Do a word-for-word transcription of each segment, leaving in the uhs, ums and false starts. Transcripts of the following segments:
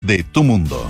de tu mundo.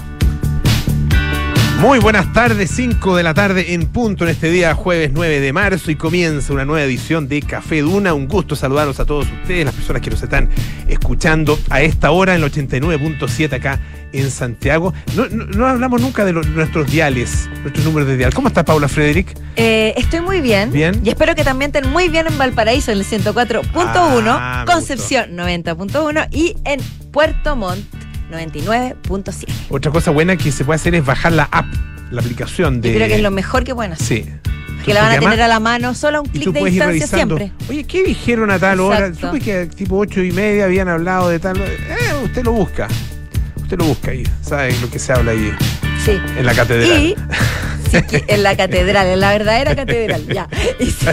Muy buenas tardes, cinco de la tarde en punto en este día jueves nueve de marzo y comienza una nueva edición de Café Duna. Un gusto saludarlos a todos ustedes, las personas que nos están escuchando a esta hora en el ochenta y nueve punto siete acá en Santiago. No, no, no hablamos nunca de los, nuestros diales, nuestros números de dial. ¿Cómo está Paula Frederick? Eh, estoy muy bien. Bien. Y espero que también estén muy bien en Valparaíso en el ciento cuatro punto uno, Ah, Concepción noventa punto uno y en Puerto Montt noventa y nueve punto siete. Otra cosa buena que se puede hacer es bajar la app, la aplicación de... Yo creo que es lo mejor que pueden hacer. Sí. Que la van a Porque tener a la mano, solo a un y clic tú de puedes ir distancia revisando. siempre. Oye, ¿qué dijeron a tal hora? Exacto. Supe que tipo ocho y media habían hablado de tal... Eh, usted lo busca. Usted lo busca ahí. ¿Sabe lo que se habla ahí Sí. en la catedral? Y si qui- en la catedral, en la verdadera catedral, ya. Y si,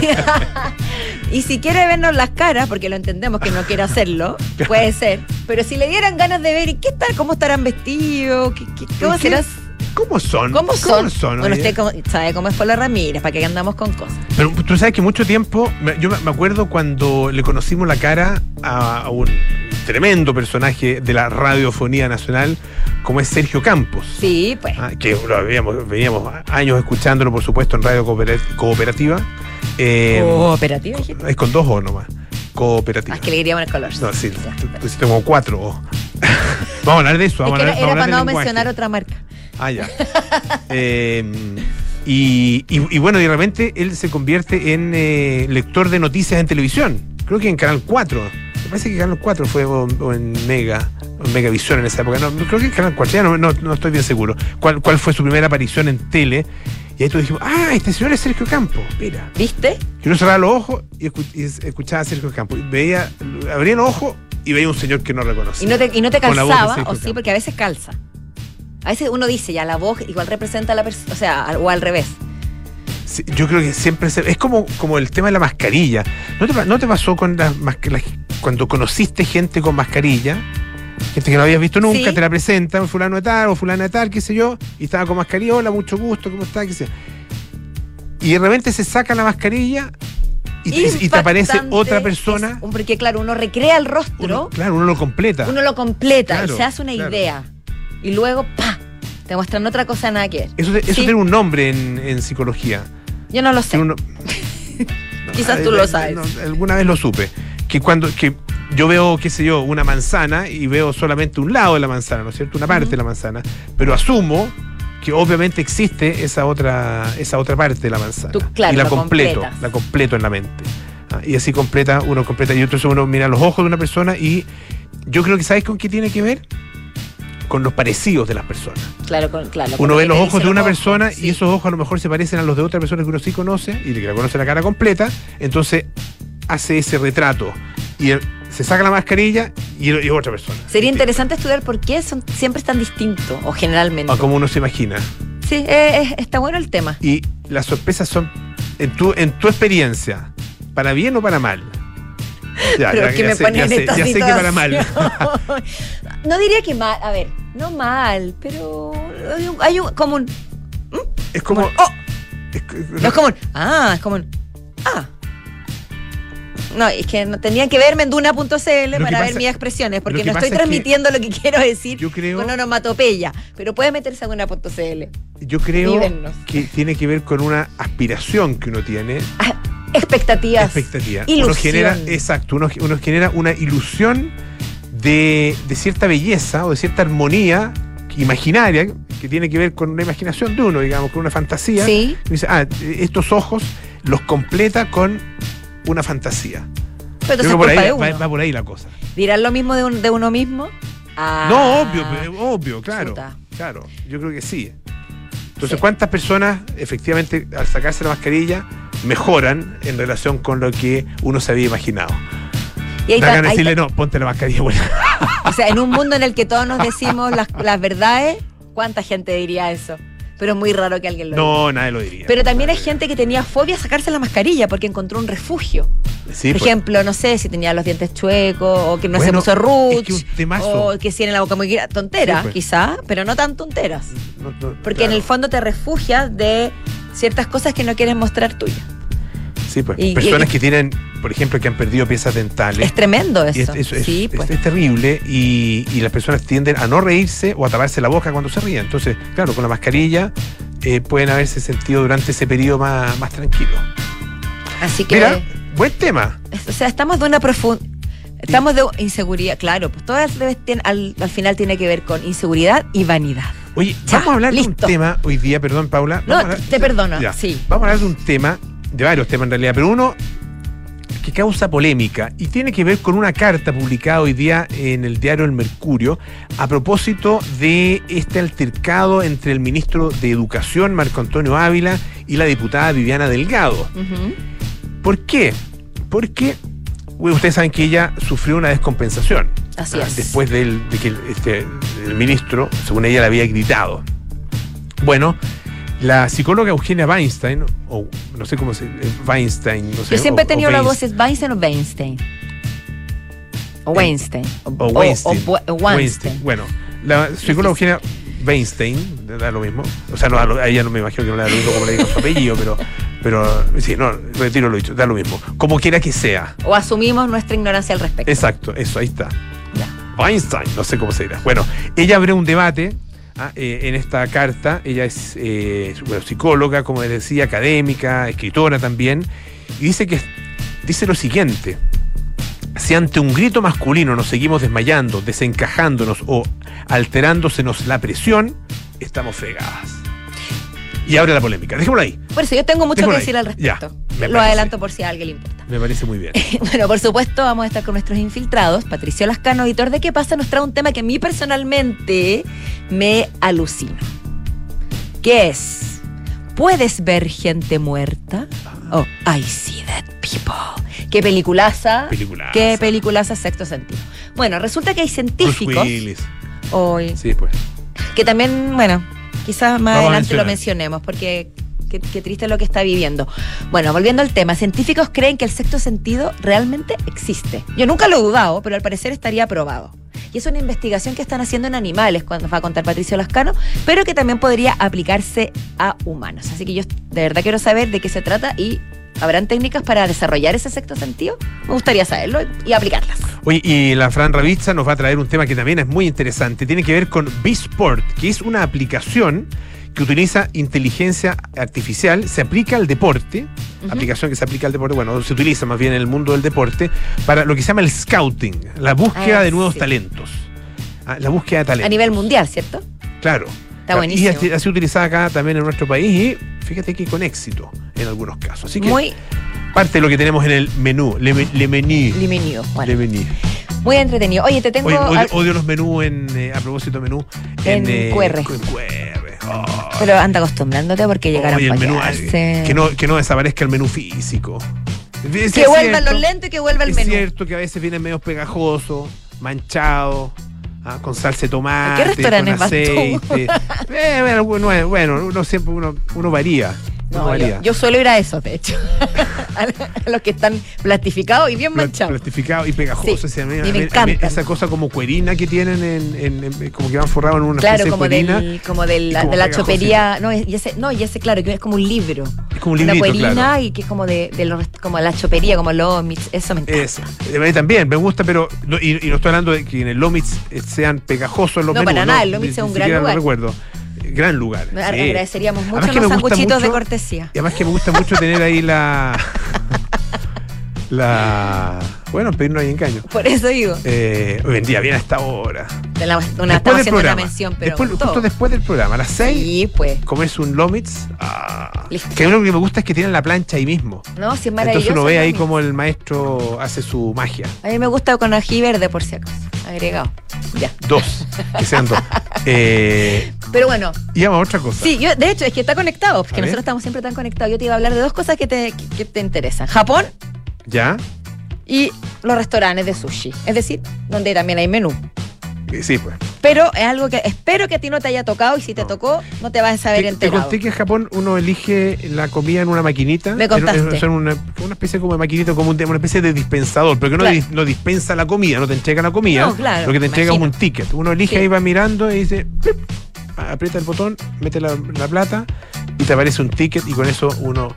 y si quiere vernos las caras, porque lo entendemos que no quiere hacerlo, puede ser, pero si le dieran ganas de ver, ¿y qué tal? ¿Cómo estarán vestidos? ¿Qué, qué, ¿Cómo ¿Qué? serás? ¿Cómo son? ¿Cómo son? son Bueno, oye? usted cómo- sabe cómo es Paula Ramírez, para que andamos con cosas. Pero tú sabes que mucho tiempo, me- yo me acuerdo cuando le conocimos la cara a, a un tremendo personaje de la radiofonía nacional, como es Sergio Campos. Sí, pues. Ah, que lo habíamos, veníamos años escuchándolo, por supuesto, en Radio Cooper- Cooperativa. Eh, Cooperativa, dijiste. Es con dos O nomás. Cooperativa. Ah, es que le queríamos el color. No, sí, Ya, tú pusiste como cuatro O. Vamos a hablar de eso. Es Vamos que a era, hablar, era vamos a para hablar no de lenguaje. mencionar otra marca. Ah, ya. Eh, y, y, y bueno, y de repente él se convierte en eh, lector de noticias en televisión. Creo que en Canal cuatro. Me parece que Canal cuatro fue o, o en Mega, o en Megavisión en esa época. No, creo que en Canal cuatro, ya no, no, no estoy bien seguro. ¿Cuál, ¿Cuál fue su primera aparición en tele? Y ahí tú dijimos, ah, este señor es Sergio Campos. Mira. ¿Viste? Que uno cerraba los ojos y, escu- y escuchaba a Sergio Campos. Y veía, abría los ojos y veía un señor que no reconocía. Y no te, y no te Con la voz de calzaba, Sergio o sí, Campos. porque a veces calza. A veces uno dice, ya la voz igual representa a la persona, o sea, al- o al revés. Sí, yo creo que siempre se, es como, como el tema de la mascarilla. ¿No te, pa- no te pasó con las mascarillas cuando conociste gente con mascarilla? Gente que no habías visto nunca, Sí. te la presentan, fulano de tal o fulana de tal, qué sé yo, y estaba con mascarilla, hola, mucho gusto, ¿cómo está? ¿Qué sé yo. Y de repente se saca la mascarilla y, te- y te aparece Impactante otra persona. es un- porque claro, uno recrea el rostro, Uno- uno, claro, uno lo completa. lo completa Claro, y se hace una claro. idea. Y luego, ¡pa! Te muestran otra cosa nada que ver. Eso, eso Sí. tiene un nombre en, en psicología. Yo no lo sé. Que uno- Quizás No, tú eh, lo eh, sabes. no, alguna vez lo supe. Que cuando que yo veo, qué sé yo, una manzana y veo solamente un lado de la manzana, ¿no es cierto? Una parte Ujú. de la manzana. Pero asumo que obviamente existe esa otra, esa otra parte de la manzana. Tú, claro, y la lo completo, completas. la completo en la mente. Ah, y así completa, uno completa. Y entonces uno mira los ojos de una persona y yo creo que ¿sabes con qué tiene que ver? Con los parecidos de las personas. Claro, con, claro, con Uno lo ve que los te ojos dicen de una los ojos, persona sí. y esos ojos a lo mejor se parecen a los de otra persona que uno sí conoce y que la conoce la cara completa, entonces hace ese retrato y él se saca la mascarilla y, y es otra persona. Sería interesante estudiar por qué son siempre tan distintos, o generalmente. O como uno se imagina. Sí, eh, eh, está bueno el tema. Y las sorpresas son, en tu, en tu experiencia, ¿para bien o para mal? Ya, Pero ya- es que ya me sé, pone ya en sé, esta ya sé que para mal. situación. No diría que mal, a ver, no mal, pero hay un, hay un- como un, Es como... como un, oh, es que- no es como un, ah, es como un, ah. No, es que no, tendrían que verme en duna punto c l Lo que para ver pasa- mis expresiones, porque lo que no estoy pasa es que transmitiendo lo que quiero decir yo creo- con onomatopeya, pero puede meterse a duna punto c l. yo creo Vívennos. que tiene que ver con una aspiración que uno tiene. Ah, expectativas. Expectativa. Uno Ilusión. genera, exacto, uno, uno genera una ilusión de, de cierta belleza o de cierta armonía imaginaria que tiene que ver con una imaginación de uno, digamos, con una fantasía. Sí. Y dice, ah, estos ojos los completa con una fantasía. Pero Yo entonces creo que por es culpa ahí, de va, uno. va por ahí la cosa. ¿Dirán lo mismo de, un- de uno mismo? Ah, No, obvio, pero- obvio, claro. chuta. Claro, yo creo que sí. Entonces, Sí. ¿cuántas personas efectivamente al sacarse la mascarilla mejoran en relación con lo que uno se había imaginado? Y ahí Da está- ganas de ahí decirle, está- no, ponte la mascarilla. Bueno. O sea, en un mundo en el que todos nos decimos las, las verdades, ¿cuánta gente diría eso? Pero es muy raro que alguien lo diga. No, nadie lo diría. Pero también hay Nadie gente que tenía fobia a sacarse la mascarilla porque encontró un refugio. lo diría. Sí, Por pues, ejemplo, no sé si tenía los dientes chuecos o que no Bueno, se puso roots es que un temazo. o que tiene la boca muy gra- tontera, Sí, pues. quizá, pero no tan tonteras. no, no, Porque claro. en el fondo te refugias de ciertas cosas que no quieres mostrar tuyas. Sí, pues. Y- Personas y- que tienen, por ejemplo, que han perdido piezas dentales. Es tremendo Y eso. es, es- sí, es- pues. es terrible y, y las personas tienden a no reírse o a taparse la boca cuando se ríen. Entonces, claro, con la mascarilla eh, pueden haberse sentido durante ese periodo más, más tranquilo. Así que, Mira, buen tema. o sea, estamos de una profunda... Estamos de inseguridad, claro, pues todas debes ten- al, al final tiene que ver con inseguridad y vanidad. Oye, Ya, vamos a hablar de listo. un tema hoy día, perdón, Paula. No, vamos a hablar- te perdono, Ya. sí. Vamos a hablar de un tema, de varios temas en realidad, pero uno que causa polémica y tiene que ver con una carta publicada hoy día en el diario El Mercurio a propósito de este altercado entre el ministro de Educación, Marco Antonio Ávila, y la diputada Viviana Delgado. Ujú. ¿Por qué? Porque bueno, ustedes saben que ella sufrió una descompensación. Así ah, es. Después del- de que el, este, el ministro, según ella, le había gritado. Bueno, la psicóloga Eugenia Weinstein, o no sé cómo se eh, Weinstein, no sé. Yo siempre o- he tenido o la Weins- voz, ¿es Weinstein o Weinstein? O Weinstein. O Weinstein. O, o- o Weinstein. Bueno, la psicóloga Eugenia Weinstein, da lo mismo. O sea, no, da lo- a ella no me imagino que no le da lo mismo como le digo su apellido, pero, pero sí, no, retiro lo dicho, da lo mismo. Como quiera que sea. O asumimos nuestra ignorancia al respecto. Exacto, eso, ahí está. Ya. Weinstein, no sé cómo se dirá. Bueno, ella abrió un debate ah, eh, en esta carta. Ella es eh, bueno, psicóloga, como les decía, académica, escritora también. Y dice que dice lo siguiente: si ante un grito masculino nos seguimos desmayando, desencajándonos o alterándosenos la presión, estamos fregadas. Y abre la polémica. Dejémoslo ahí. Por eso yo tengo mucho Dejémoslo que ahí. decir al respecto. Ya, me Lo parece. adelanto por si a alguien le importa. Me parece muy bien. Bueno, por supuesto, vamos a estar con nuestros infiltrados. Patricio Lascano, editor de ¿Qué pasa?, nos trae un tema que a mí personalmente me alucina. ¿Qué es? ¿Puedes ver gente muerta? Oh, I see dead people. ¿Qué peliculaza? Peliculaza. ¿Qué peliculaza Sexto Sentido? Bueno, resulta que hay Bruce científicos Willis. hoy Sí, pues. que también, bueno, quizás más Vamos a adelante lo mencionar. mencionemos, porque qué, qué triste lo que está viviendo. Bueno, volviendo al tema, científicos creen que el sexto sentido realmente existe. Yo nunca lo he dudado, pero al parecer estaría probado. Y es una investigación que están haciendo en animales, cuando nos va a contar Patricio Lascano, pero que también podría aplicarse a humanos. Así que yo de verdad quiero saber de qué se trata y ¿habrán técnicas para desarrollar ese sexto sentido? Me gustaría saberlo y aplicarlas. Oye, y la Fran Ravizza nos va a traer un tema que también es muy interesante. Tiene que ver con B-Sport, que es una aplicación que utiliza inteligencia artificial, se aplica al deporte, Ujú. aplicación que se aplica al deporte, bueno, se utiliza más bien en el mundo del deporte, para lo que se llama el scouting, la búsqueda Ah, de nuevos sí. talentos. Ah, la búsqueda de talentos. A nivel mundial, ¿cierto? Claro. Está buenísimo. Y ha ha sido utilizada acá también en nuestro país y fíjate que con éxito en algunos casos. Así que Muy parte de lo que tenemos en el menú, le, me- le menú. limenio. Bueno, Le menú. muy entretenido. Oye, te tengo... Oye, odio, al- odio los menús en, eh, a propósito de menú. En Q R. En Q R. Oh. Pero anda acostumbrándote porque llegaron Oye, el para menú, quedarse. que, no, que no desaparezca el menú físico. Es Que cierto, vuelvan los lentes y que vuelva el es menú. cierto que a veces vienen medio pegajosos, manchados, ah, con salsa de tomate, ¿A qué restaurantes con vas tú? aceite. Eh, bueno, bueno, bueno, uno siempre uno, uno varía. uno No, yo, varía. yo suelo ir a esos, de hecho. a, a los que están plastificados y bien Pla- manchados. Plastificado y pegajoso. Sí, o sea, a mí- y a me mí- a mí encantan. esa cosa como cuerina que tienen en, en- en- como que van forrados en una Claro, especie como, de cuerina. del, como de la, como de la pegajosito. chopería. No, y ese, no, y ese, claro, que es como un libro. Es como un Una librito, cuerina claro. y que es como de, de los, como la chopería, como los mix. Eso me encanta. Eso. A mí también me gusta, pero no- y, y no estoy hablando de que en el Lomitz eh, sean pegajosos los No, menús. para nada, el Lomitz Ni- es un ni gran siquiera lugar. Lo recuerdo. Gran lugar. Me sí. agradeceríamos mucho Además que los me gusta sanguchitos de mucho- cortesía. Y además que me gusta mucho tener ahí la. la. Bueno, pedirnos ahí engaño. Por eso digo, Eh, hoy en día, bien a esta hora. de la, una, Después estamos del haciendo una programa. mención, pero Después- con todo. justo después del programa, a las seis, Sí, pues. comerse un Lomitz. Ah, Listo. que lo que me gusta es que tienen la plancha ahí mismo. No, si es maravilloso. Entonces uno ve ahí mami. como el maestro hace su magia. A mí me gusta con ají verde, por si acaso. Agregado. Ya. Dos, que sean dos. Eh, Pero bueno, y vamos a otra cosa. sí, yo, de hecho, es que está conectado, porque A ver. nosotros estamos siempre tan conectados. Yo te iba a hablar de dos cosas que te, que, que te interesan. Japón ¿Ya? y los restaurantes de sushi. Es decir, donde también hay menú. Eh, Sí, pues. Pero es algo que espero que a ti no te haya tocado y si te No. tocó, no te vas a saber Te, te enterado. conté que en Japón uno elige la comida en una maquinita. Me contaste. En- en- Son una, una especie como de maquinita, como un- una especie de dispensador, pero que no, Claro. dis- no dispensa la comida, no te entrega la comida. No, claro, lo que te entrega es imagino. un ticket. Uno elige Sí. ahí, va mirando y dice, ¡pip! Aprieta el botón, mete la, la plata y te aparece un ticket y con eso uno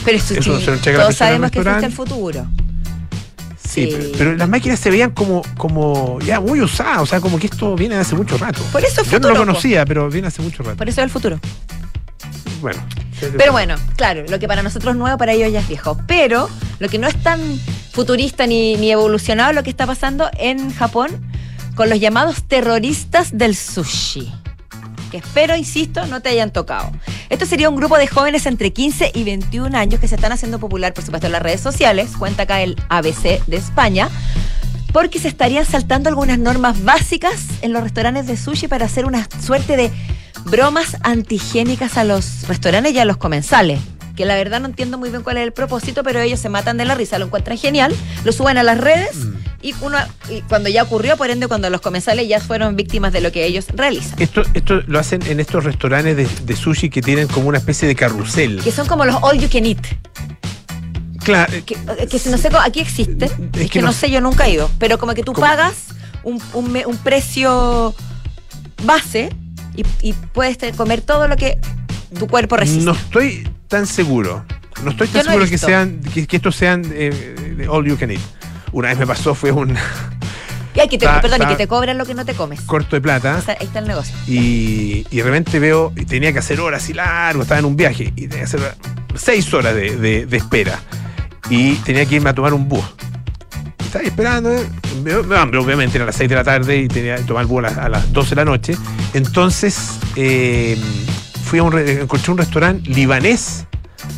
Pero eso, eso sí, se lo entrega la todos persona al sabemos que existe restaurante. el futuro. Sí, Sí. Pero, pero las máquinas se veían como, como ya muy usadas, o sea, como que esto viene de hace mucho rato. Por eso es Yo no futuro, lo po. conocía, pero viene hace mucho rato. Por eso es el futuro. Bueno. Pero bueno, claro, lo que para nosotros es nuevo, para ellos ya es viejo. Pero lo que no es tan futurista ni, ni evolucionado es lo que está pasando en Japón con los llamados terroristas del sushi. Que espero, insisto, no te hayan tocado. Esto sería un grupo de jóvenes entre quince y veintiún años que se están haciendo popular, por supuesto, en las redes sociales. Cuenta acá el A B C de España. Porque se estarían saltando algunas normas básicas en los restaurantes de sushi para hacer una suerte de bromas antihigiénicas a los restaurantes y a los comensales. Que la verdad no entiendo muy bien cuál es el propósito, pero ellos se matan de la risa, lo encuentran genial, lo suben a las redes Mm. y, uno, y cuando ya ocurrió, por ende, cuando los comensales ya fueron víctimas de lo que ellos realizan. Esto, esto lo hacen en estos restaurantes de, de sushi que tienen como una especie de carrusel. Que son como los all you can eat. Claro. Que, que si no sé, aquí existe. Es Es, que que, no no sé, yo nunca he ido. Pero como que tú ¿Cómo? pagas un, un, me- un precio base y, y puedes te- comer todo lo que tu cuerpo resiste. No estoy tan seguro. No estoy tan Yo no he seguro que visto. sean que, que estos sean eh, de all you can eat. Una vez me pasó, fue un Y hay que te, Está- perdón, y está- que te cobran lo que no te comes. corto de plata. O sea, ahí está el negocio. Y, y de repente veo, y tenía que hacer horas y largo, estaba en un viaje, y tenía que hacer seis horas de, de- de espera. Y tenía que irme a tomar un bus. Y estaba ahí esperando, eh, me, me hambre, obviamente, era a las seis de la tarde y tenía que tomar el bus a las, a las doce de la noche. Entonces, eh, fui a un, re- encontré un restaurante libanés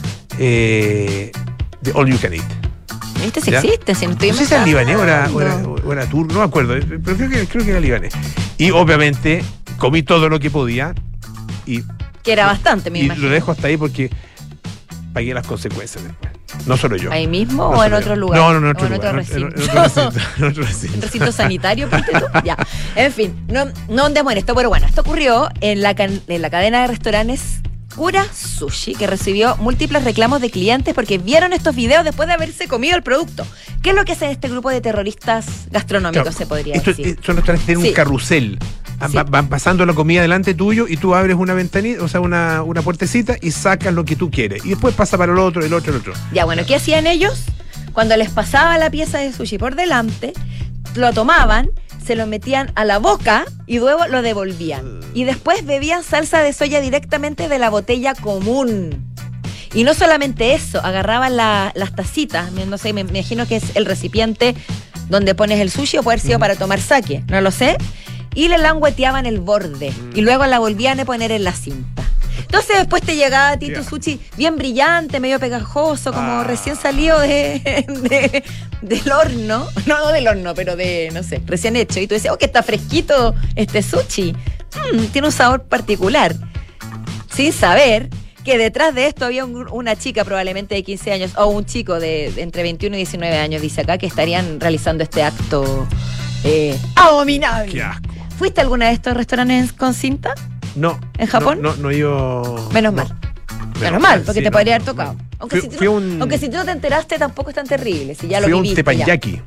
eh, de all you can eat. ¿Viste? Si ¿Ya? existe, si no estoy No sé si era libanés o era, o era, inventando. o era turco, no me acuerdo, eh, pero creo que, creo que era libanés. Y obviamente comí todo lo que podía y, Que era bastante, me y imagino. lo dejo hasta ahí porque pagué las consecuencias después. No solo yo. ¿Ahí mismo No o solo en yo. otro lugar? No, no, no, en O otro en lugar. otro en- en- recinto. en otro recinto, en otro recinto. ¿Un recinto sanitario, ponte tú? Ya. En fin, no, no andemos en esto, pero bueno, esto ocurrió en la, can- en la cadena de restaurantes Kura Sushi, que recibió múltiples reclamos de clientes porque vieron estos videos después de haberse comido el producto. ¿Qué es lo que hace este grupo de terroristas gastronómicos, Claro, se podría esto- decir? eh, son restaurantes que tienen Sí. un carrusel. Van, Sí. van pasando la comida delante tuyo y tú abres una ventanita, o sea, una, una puertecita y sacas lo que tú quieres. Y después pasa para el otro, el otro, el otro. Ya, bueno, ¿qué hacían ellos? Cuando les pasaba la pieza de sushi por delante, lo tomaban, se lo metían a la boca y luego lo devolvían. Y después bebían salsa de soya directamente de la botella común. Y no solamente eso, agarraban la- las tacitas, no sé, me, me imagino que es el recipiente donde pones el sushi o puede haber sido para tomar sake, no lo sé, y le langueteaban el borde y luego la volvían a poner en la cinta. Entonces después te llegaba a ti tu Ya. sushi bien brillante, medio pegajoso, como Ah. recién salido de, de- del horno. No, no del horno, pero de, no sé, recién hecho. Y tú decías, oh, que está fresquito este sushi. Mm, tiene un sabor particular. Sin saber que detrás de esto había un- una chica probablemente de quince años o un chico de, de entre veintiuno y diecinueve años, dice acá, que estarían realizando este acto eh, abominable. Qué asco. ¿Fuiste a alguna de estos restaurantes con cinta? No. ¿En Japón? No, no, no yo. Menos no. mal. Menos mal, porque sí, te no, podría no, haber tocado. no. Aunque, Fui- si tú, fui a no- un- aunque si tú no te enteraste, tampoco es tan terrible. Si ya lo Fui a un viviste. ya. teppanyaki.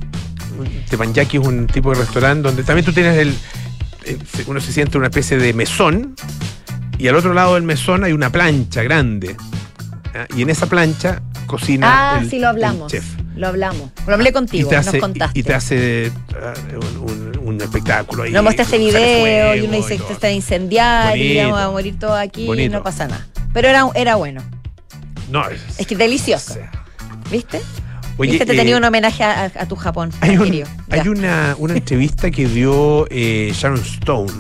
Un teppanyaki es un tipo de restaurante donde también tú tienes el. eh, se- Uno se siente una especie de mesón y al otro lado del mesón hay una plancha grande. ¿Ah? Y en esa plancha cocina Ah, el, sí, lo hablamos. el chef. Lo hablamos. Lo hablé contigo, y te hace, nos contaste. y te hace ah, un, un- un espectáculo ahí. Nos mostraste sale video fuego y uno dice y que todo. está a incendiar y Bonito. vamos a morir todos aquí y Bonito. no pasa nada. Pero era, era bueno. No, es, Es que delicioso. o sea, ¿Viste? oye, ¿Viste? Te eh, tenía un homenaje a, a tu Japón. Hay, un- querido. Ya. hay una, una entrevista que dio eh, Sharon Stone,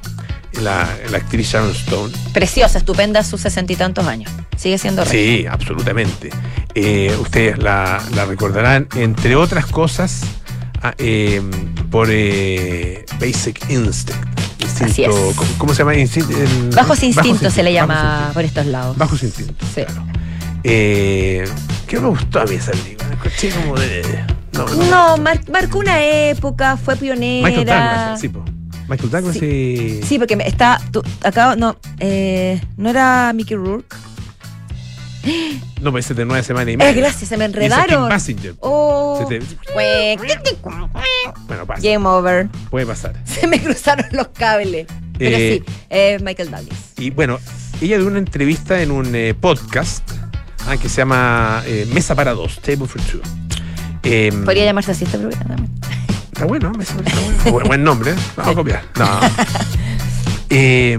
la, la actriz Sharon Stone. Preciosa, estupenda a sus sesenta y tantos años. Sigue siendo regia. Sí, absolutamente. Eh, ustedes la, la recordarán, entre otras cosas, ah, eh, por eh, Basic Instinct. Instinto, Así es. ¿cómo, cómo se llama? Instin- el- Bajos instintos se le Bajos llama Instintos. por estos lados. Bajos instintos. Sí. Claro. Eh, ¿Qué me gustó a mí esa película? La escuché como de. No, no, No, mar- marcó una época, fue pionera. Michael Douglas, sí, po. Michael Douglas y. Sí, porque me- está. tú- acá, no, eh, no era Mickey Rourke. No, pues ese de nueve semanas y media. Eh, gracias, se me Y ese es enredaron. Kim Basinger. Oh, Se te- Cuec. Bueno, pasa. Game over. Puede pasar. Se me cruzaron los cables. Pero Eh, sí, eh, Michael Douglas. Y bueno, ella dio una entrevista en un eh, podcast ah, que se llama eh, Mesa para dos, Table for Two. Eh, Podría llamarse así este programa también. Está bueno, Mesa para dos. Buen, buen nombre, ¿eh? Vamos a copiar. No. eh,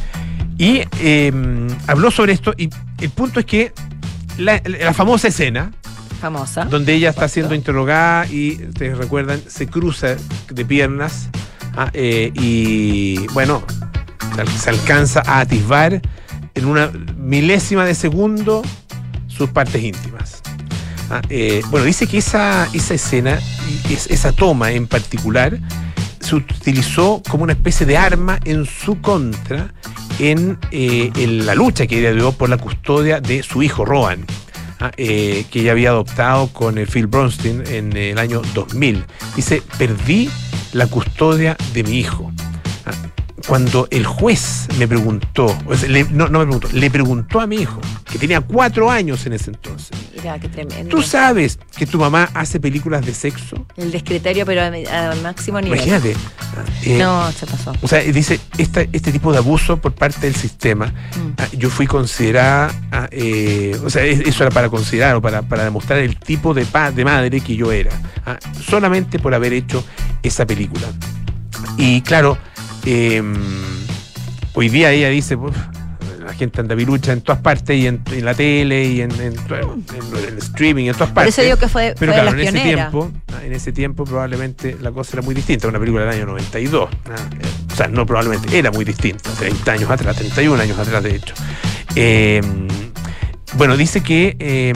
y eh, habló sobre esto y el punto es que la, la famosa escena famosa donde ella está siendo interrogada y, ustedes recuerdan, se cruza de piernas ah, eh, y bueno, se, se alcanza a atisbar en una milésima de segundo sus partes íntimas. Ah, eh, bueno, dice que esa, esa escena, esa toma en particular, se utilizó como una especie de arma en su contra en, eh, en la lucha que ella dio por la custodia de su hijo Rowan, ah, eh, que ella había adoptado con el Phil Bronstein en el año dos mil. Dice, perdí la custodia de mi hijo. Ah, cuando el juez me preguntó, o sea, le, no, no me preguntó, le preguntó a mi hijo, que tenía cuatro años en ese entonces. Mira, qué tremendo. ¿Tú sabes que tu mamá hace películas de sexo? El descriterio, pero al máximo nivel. Imagínate. Eh, no, se pasó. O sea, dice, esta, este tipo de abuso por parte del sistema, mm. ah, yo fui considerada, ah, eh, o sea, eso era para considerar o para, para demostrar el tipo de, pa, de madre que yo era, ah, solamente por haber hecho esa película. Y claro, eh, hoy día ella dice, uf, la gente anda pilucha en todas partes y en, en la tele y en, en, en, en el streaming, en todas partes. Por eso digo que fue, pero fue claro, de las en ese pioneras. tiempo, en ese tiempo probablemente la cosa era muy distinta, una película del año noventa y dos. O sea, no probablemente, era muy distinta, treinta años atrás, treinta y un años atrás de hecho. Eh, bueno, dice que eh,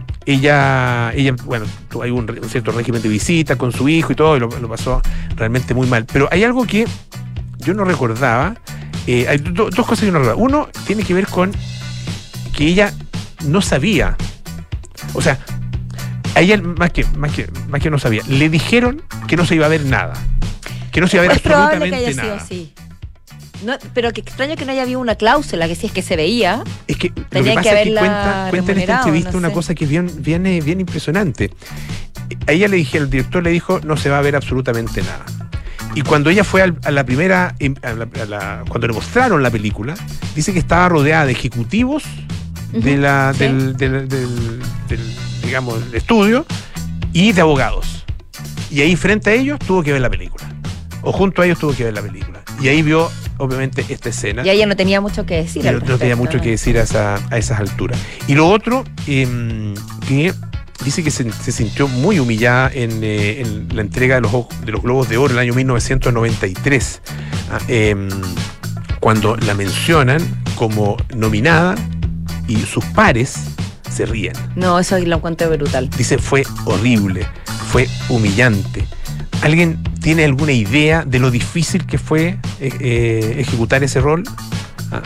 ella, ella, bueno, hay un, un cierto régimen de visita con su hijo y todo, y lo, lo pasó realmente muy mal. Pero hay algo que yo no recordaba. Eh, hay do, dos cosas que yo no recordaba. Uno tiene que ver con que ella no sabía. O sea, a ella más que, más que, más que no sabía, le dijeron que no se iba a ver nada. Que no se iba a ver es absolutamente probable que haya nada. Sido así. No, pero que extraño que no haya habido una cláusula, que si es que se veía. Es que lo que tenía pasa que es que cuenta, haberla cuenta en esta remunerado, entrevista no una sé. cosa que es bien, bien, eh, bien impresionante. A ella le dije, el director le dijo, no se va a ver absolutamente nada. Y cuando ella fue al, a la primera, a la, a la, cuando le mostraron la película, dice que estaba rodeada de ejecutivos uh-huh, de la, sí. del, del, del, del, digamos, del estudio y de abogados. Y ahí frente a ellos tuvo que ver la película. O junto a ellos tuvo que ver la película. Y ahí vio, obviamente, esta escena. Y ella no tenía mucho que decir. No, Al no respecto, tenía mucho ¿no? que decir a, esa, a esas alturas. Y lo otro, eh, que dice que se, se sintió muy humillada en, eh, en la entrega de los, de los Globos de Oro en el año mil novecientos noventa y tres, ah, eh, cuando la mencionan como nominada y sus pares se ríen. No, eso lo encuentro brutal. Dice, fue horrible, fue humillante. ¿Alguien tiene alguna idea de lo difícil que fue eh, eh, ejecutar ese rol? Ah,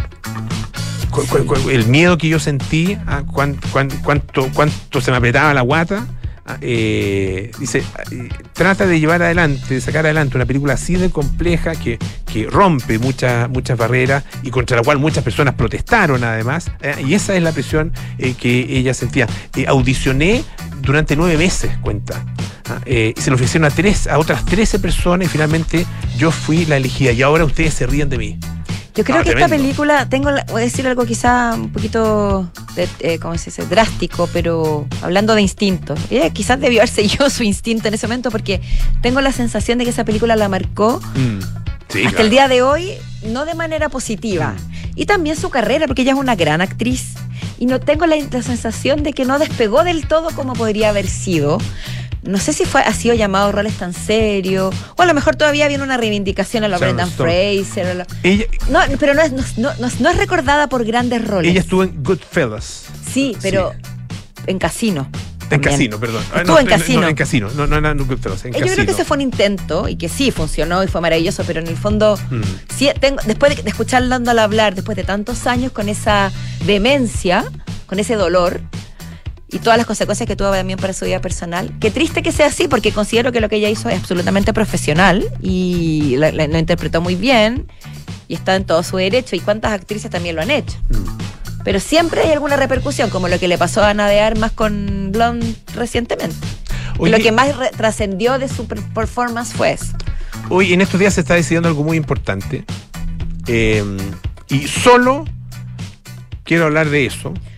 cu, cu, cu, el miedo que yo sentí, ah, cuán, cuán, cuánto, cuánto se me apretaba la guata. Ah, eh, dice, eh, trata de llevar adelante, de sacar adelante una película así de compleja que, que rompe muchas muchas barreras y contra la cual muchas personas protestaron además, eh, y esa es la presión eh, que ella sentía. Eh, audicioné durante nueve meses, cuenta. Ah, eh, y se lo ofrecieron a, tres, a otras trece personas y finalmente yo fui la elegida y ahora ustedes se ríen de mí. Yo creo Ah, que tremendo. esta película, tengo, la- voy a decir algo quizá un poquito, de, eh, ¿cómo se dice? Drástico, pero hablando de instinto. Ella quizás debió haber seguido su instinto en ese momento porque tengo la sensación de que esa película la marcó Mm. Sí, hasta claro. el día de hoy, no de manera positiva. Y también su carrera, porque ella es una gran actriz. Y no tengo la, la sensación de que no despegó del todo como podría haber sido. No sé si fue, ha sido llamado roles tan serios, o a lo mejor todavía viene una reivindicación a la Sharon Brendan Stone. Fraser. A la- Ella, No, pero no es, no, no- no- no es recordada por grandes roles. ella estuvo en Goodfellas. Sí, pero Sí. en Casino. En también. Casino, perdón. Ah, Estuvo no, en no, no, Casino. en Casino. No, no, no, no, Goodfellas, en Yo Casino. creo que ese fue un intento y que sí funcionó y fue maravilloso, pero en el fondo, Mm. sí, tengo, después de, de escucharla al hablar, después de tantos años con esa demencia, con ese dolor y todas las consecuencias que tuvo también para su vida personal, qué triste que sea así, porque considero que lo que ella hizo es absolutamente profesional y la- la- lo interpretó muy bien y está en todo su derecho, y cuántas actrices también lo han hecho. Mm. Pero siempre hay alguna repercusión, como lo que le pasó a Ana de Armas con Blonde recientemente. Oye, Lo que más re- trascendió de su per- performance fue eso. hoy en estos días se está decidiendo algo muy importante. Eh, y solo quiero hablar de eso.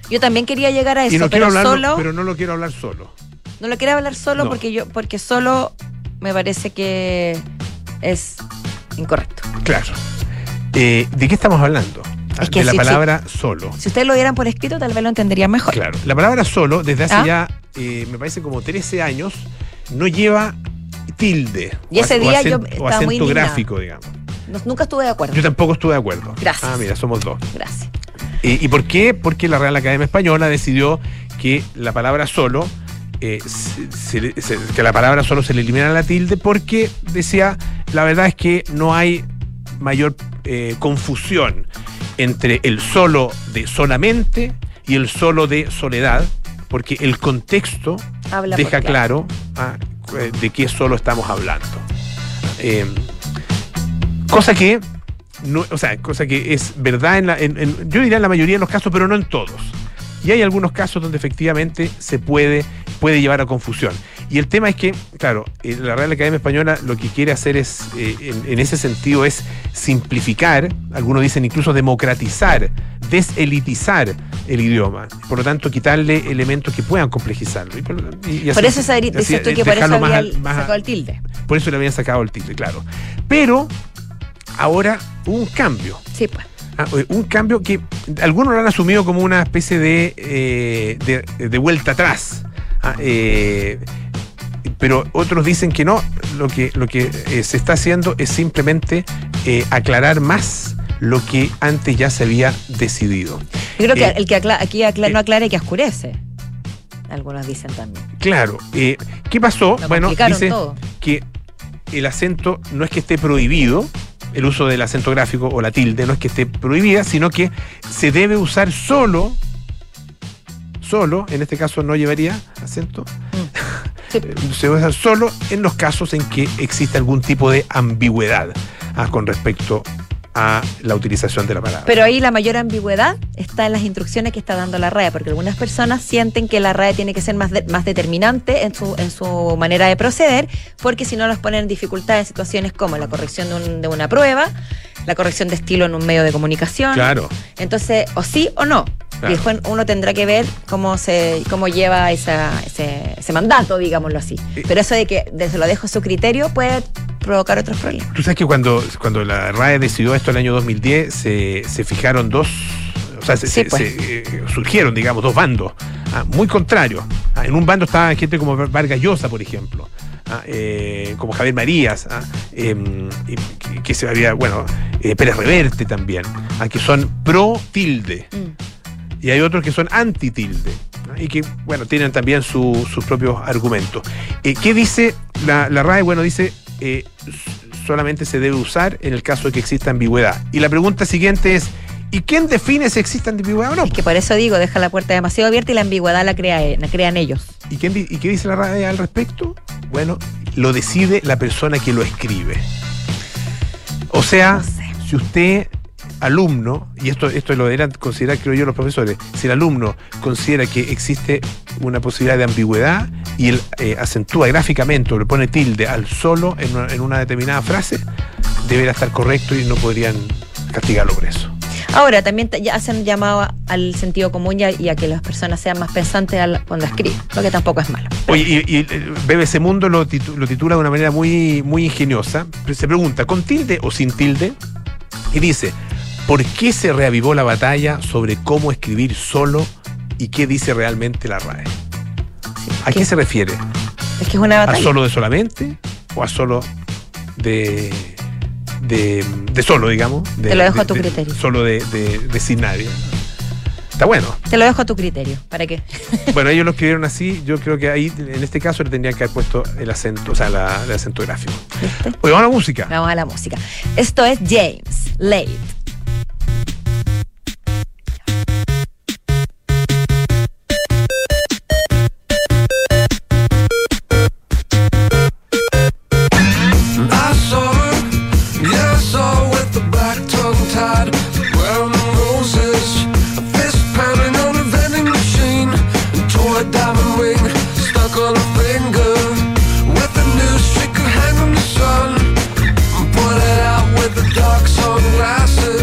Yo también quería llegar a eso, y no pero quiero hablarlo, solo... pero no lo quiero hablar solo. No lo quiero hablar solo No. porque yo porque solo me parece que es incorrecto. Claro. Eh, ¿De qué estamos hablando? Es que de la si- palabra solo. Si ustedes lo dieran por escrito, tal vez lo entenderían mejor. Claro. La palabra solo, desde hace ¿Ah? ya, eh, me parece como trece años, no lleva tilde. Y o ese ac- o día yo acen- estaba o acento muy indignada. gráfico, digamos. No- nunca estuve de acuerdo. Yo tampoco estuve de acuerdo. Gracias. Ah, mira, somos dos. Gracias. Eh, ¿Y por qué? Porque la Real Academia Española decidió que la palabra solo, eh, se- se- se- que la palabra solo se le elimina la tilde, porque decía, la verdad es que no hay mayor eh, confusión entre el solo de solamente y el solo de soledad, porque el contexto Habla deja por claro ah, eh, de qué solo estamos hablando. Eh, cosa que no, o sea, cosa que es verdad en la, en, en- yo diría en la mayoría de los casos, pero no en todos. Y hay algunos casos donde efectivamente se puede, puede llevar a confusión. Y el tema es que, claro, eh, la Real Academia Española lo que quiere hacer es, eh, en, en ese sentido, es simplificar, algunos dicen incluso democratizar, deselitizar el idioma. Por lo tanto, quitarle elementos que puedan complejizarlo. Y por, y- y Por así- eso se- y así, dices tú eh, que por eso dejarlo más había al- más a- sacado el tilde. por eso le habían sacado el tilde, claro. Pero ahora hubo un cambio. Sí, pues. Ah, un cambio que algunos lo han asumido como una especie de, eh, de, de vuelta atrás. Ah, eh, pero otros dicen que no, lo que, lo que eh, se está haciendo es simplemente eh, aclarar más lo que antes ya se había decidido. Yo creo que Eh, el que acla- aquí acla- eh, no aclara y que oscurece. Algunos dicen también. Claro. eh, ¿Qué pasó? Lo Bueno, complicaron dice todo. que el acento no es que esté prohibido, el uso del acento gráfico o la tilde no es que esté prohibida, sino que se debe usar solo, solo, en este caso no llevaría acento, Sí. se usa solo en los casos en que existe algún tipo de ambigüedad ah, con respecto a la utilización de la palabra. Pero ahí la mayor ambigüedad está en las instrucciones que está dando la R A E, porque algunas personas sienten que la R A E tiene que ser más, de- más determinante en su, en su manera de proceder, porque si no los ponen en dificultad en situaciones como la corrección de, un- de una prueba, la corrección de estilo en un medio de comunicación. Claro. Entonces, o sí o no. Claro. Y después uno tendrá que ver cómo se cómo lleva esa, ese, ese mandato, digámoslo así. Eh. Pero eso de que de- se lo dejo a su criterio puede provocar otros problemas. Tú sabes que cuando, cuando la R A E decidió esto en el año dos mil diez, se, se fijaron dos, o sea, se, Sí, se- pues. se, eh, surgieron, digamos, dos bandos, ah, muy contrarios. Ah, en un bando estaba gente como Vargas Llosa, por ejemplo, ah, eh, como Javier Marías, ah, em, y que, que se había, bueno, eh, Pérez Reverte también, ah, que son pro tilde. Mm. Y hay otros que son anti-tilde, ¿no? Y que, bueno, tienen también su- sus propios argumentos. Eh, ¿Qué dice la, la R A E? Bueno, dice, eh, solamente se debe usar en el caso de que exista ambigüedad. Y la pregunta siguiente es, ¿y quién define si existe ambigüedad o no? Es que por eso digo, deja la puerta demasiado abierta y la ambigüedad la, crea, la crean ellos. ¿Y, quién, di- ¿Y qué dice la R A E al respecto? Bueno, lo decide la persona que lo escribe. O sea, No sé. si usted, alumno, y esto, esto lo deberán considerar, creo yo, los profesores, si el alumno considera que existe una posibilidad de ambigüedad y él eh, acentúa gráficamente o le pone tilde al solo en una, en una determinada frase, deberá estar correcto y no podrían castigarlo por eso. Ahora, también te- ya hacen llamado a- al sentido común y a, y a que las personas sean más pensantes al- cuando escriben, lo que tampoco es malo. Oye, y, y eh, B B C Mundo lo, titu- lo titula de una manera muy, muy ingeniosa. Se pregunta, ¿con tilde o sin tilde? Y dice, ¿por qué se reavivó la batalla sobre cómo escribir solo y qué dice realmente la R A E? ¿A qué se refiere? Es que es una ¿A batalla. solo de solamente o a solo de, de, de solo, digamos? De- Te lo dejo de- a tu de- criterio. Solo de, de, de sin nadie. Está bueno. Te lo dejo a tu criterio. ¿Para qué? Bueno, ellos lo escribieron así. Yo creo que ahí, en este caso, le tendrían que haber puesto el acento, o sea, la- el acento gráfico. ¿Viste? Oye, vamos a la música. Vamos a la música. Esto es James Late. I saw her, yeah, I saw her with the black tongue tied, wearing the roses, a fist pounding on a vending machine, and toy diamond ring stuck on her finger, with a noose she could hang from the sun, and put it out with the dark sunglasses.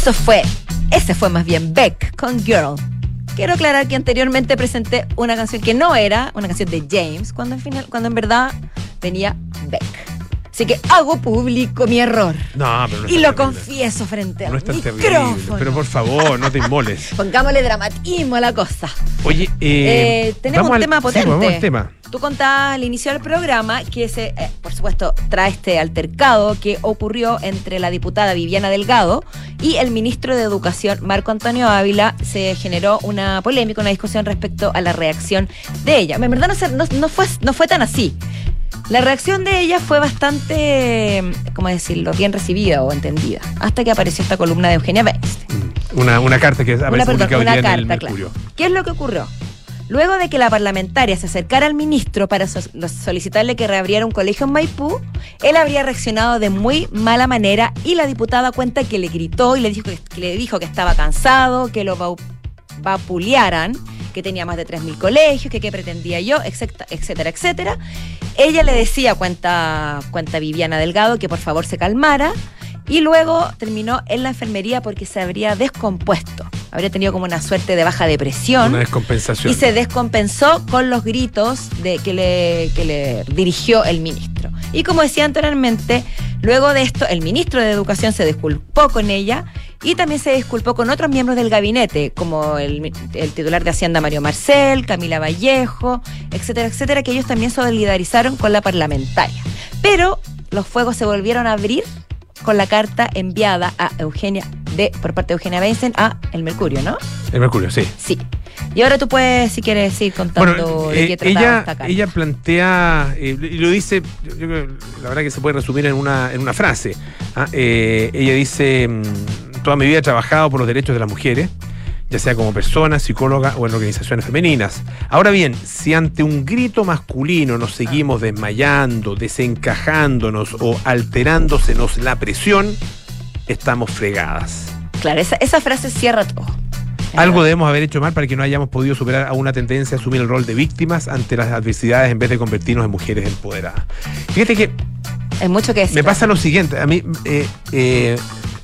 Eso fue, ese fue más bien Beck con Girl. Quiero aclarar que anteriormente presenté una canción que no era una canción de James, cuando en, final, cuando en verdad venía Beck. Así que hago público mi error. No, pero no es y tan lo terrible. confieso frente al No es tan micrófono. terrible. Pero por favor, no te inmoles. Pongámosle dramatismo a la cosa. Oye, eh, Eh, tenemos vamos un al- tema sí, potente. vamos al tema. Tú contabas al inicio del programa que se, eh, por supuesto, trae este altercado que ocurrió entre la diputada Viviana Delgado y el ministro de Educación, Marco Antonio Ávila. Se generó una polémica, una discusión respecto a la reacción de ella. En verdad no, se- no, no fue, no fue tan así. La reacción de ella fue bastante, ¿cómo decirlo?, bien recibida o entendida, hasta que apareció esta columna de Eugenia Weinstein. Una, una carta que aparece Una, perdón, publicada hoy una día en el carta, Mercurio. claro. ¿Qué es lo que ocurrió? Luego de que la parlamentaria se acercara al ministro para so- solicitarle que reabriera un colegio en Maipú, él habría reaccionado de muy mala manera y la diputada cuenta que le gritó y le dijo que, que le dijo que estaba cansado, que lo vau- vapulearan, que tenía más de tres mil colegios, que qué pretendía yo, etcétera, etcétera, etcétera. Ella le decía, cuenta, cuenta Viviana Delgado, que por favor se calmara. Y luego terminó en la enfermería porque se habría descompuesto. Habría tenido como una suerte de baja depresión. Una descompensación. Y se descompensó con los gritos de, que, le, que le dirigió el ministro. Y como decía anteriormente, luego de esto, el ministro de Educación se disculpó con ella y también se disculpó con otros miembros del gabinete, como el, el titular de Hacienda, Mario Marcel, Camila Vallejo, etcétera, etcétera, que ellos también se solidarizaron con la parlamentaria. Pero los fuegos se volvieron a abrir con la carta enviada a Eugenia de por parte de Eugenia Weinstein a El Mercurio, ¿no? El Mercurio, sí. Sí. Y ahora tú puedes, si quieres, ir contando Bueno, de eh, qué trataba ella, esta carta. ella plantea, eh, y lo dice, yo creo que la verdad que se puede resumir en una, en una frase. ¿ah? Eh, ella dice, mm, toda mi vida he trabajado por los derechos de las mujeres, ya sea como persona, psicóloga o en organizaciones femeninas. Ahora bien, si ante un grito masculino nos seguimos desmayando, desencajándonos o alterándosenos la presión, estamos fregadas. Claro, esa, esa frase cierra todo. Algo debemos haber hecho mal para que no hayamos podido superar a una tendencia a asumir el rol de víctimas ante las adversidades en vez de convertirnos en mujeres empoderadas. Fíjate que Hay mucho que decir. me pasa lo siguiente, a mí eh, eh,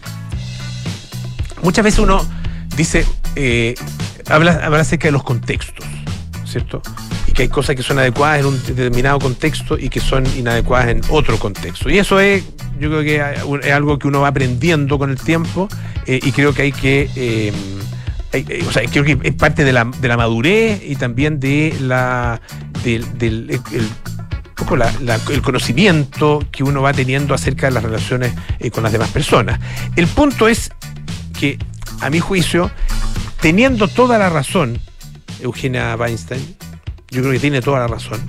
muchas veces uno dice, eh, habla, habla acerca de los contextos, ¿cierto? Y que hay cosas que son adecuadas en un determinado contexto y que son inadecuadas en otro contexto. Y eso es, yo creo que es algo que uno va aprendiendo con el tiempo eh, y creo que hay que... Eh, hay- hay- o sea, creo que es parte de la, de la madurez y también de la del, del el- el- un poco la- la- el conocimiento que uno va teniendo acerca de las relaciones eh, con las demás personas. El punto es que, a mi juicio, teniendo toda la razón, Eugenia Weinstein, yo creo que tiene toda la razón,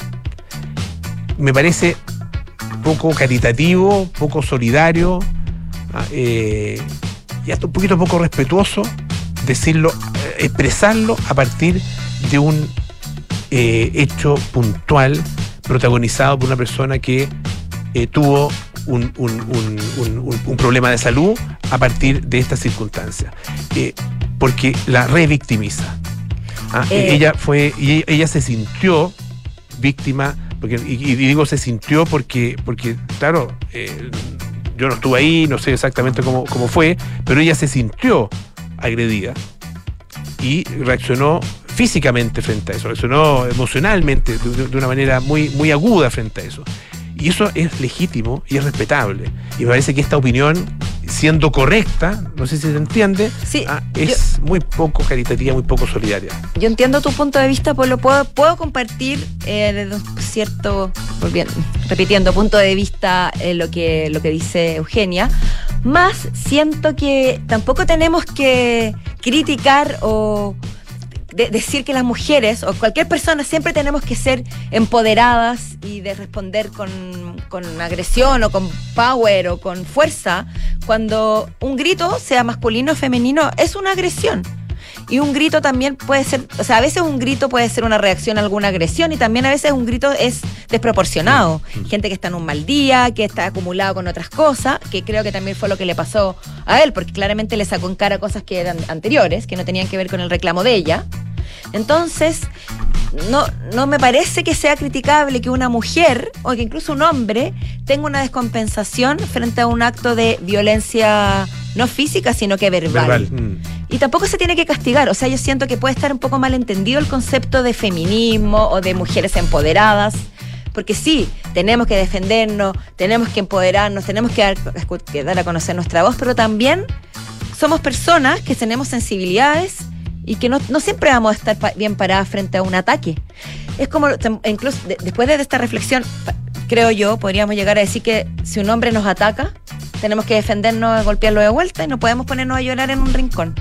me parece poco caritativo, poco solidario ah, eh, y hasta un poquito poco respetuoso decirlo, eh, expresarlo a partir de un eh, hecho puntual protagonizado por una persona que eh, tuvo un, un, un, un, un, un problema de salud a partir de esta circunstancia, eh, porque la revictimiza. Ah, Eh. Ella fue, y ella se sintió víctima, porque, y, y digo se sintió porque, porque claro, eh, yo no estuve ahí, no sé exactamente cómo, cómo fue, pero ella se sintió agredida y reaccionó físicamente frente a eso, reaccionó emocionalmente de, de una manera muy, muy aguda frente a eso. Y eso es legítimo y es respetable. Y me parece que esta opinión, siendo correcta, no sé si se entiende, Sí, ah, es muy poco caritativa, muy poco solidaria. Yo entiendo tu punto de vista, pues lo puedo, puedo compartir eh, desde un cierto, volviendo, repitiendo, punto de vista eh, lo que, lo que dice Eugenia. Más siento que tampoco tenemos que criticar o de- decir que las mujeres o cualquier persona siempre tenemos que ser empoderadas y de responder con, con agresión o con power o con fuerza, cuando un grito, sea masculino o femenino, es una agresión. Y un grito también puede ser, o sea, a veces un grito puede ser una reacción a alguna agresión y también a veces un grito es desproporcionado. Gente que está en un mal día, que está acumulado con otras cosas, que creo que también fue lo que le pasó a él, porque claramente le sacó en cara cosas que eran anteriores, que no tenían que ver con el reclamo de ella. Entonces, no, no me parece que sea criticable que una mujer o que incluso un hombre tenga una descompensación frente a un acto de violencia no física, sino que verbal. Verbal. Mm. Y tampoco se tiene que castigar. O sea, yo siento que puede estar un poco mal entendido el concepto de feminismo o de mujeres empoderadas. Porque sí, tenemos que defendernos, tenemos que empoderarnos, tenemos que dar, que dar a conocer nuestra voz, pero también somos personas que tenemos sensibilidades y que no, no siempre vamos a estar pa- bien paradas frente a un ataque. Es como, incluso de, después de esta reflexión, creo yo, podríamos llegar a decir que si un hombre nos ataca, tenemos que defendernos, golpearlo de vuelta y no podemos ponernos a llorar en un rincón.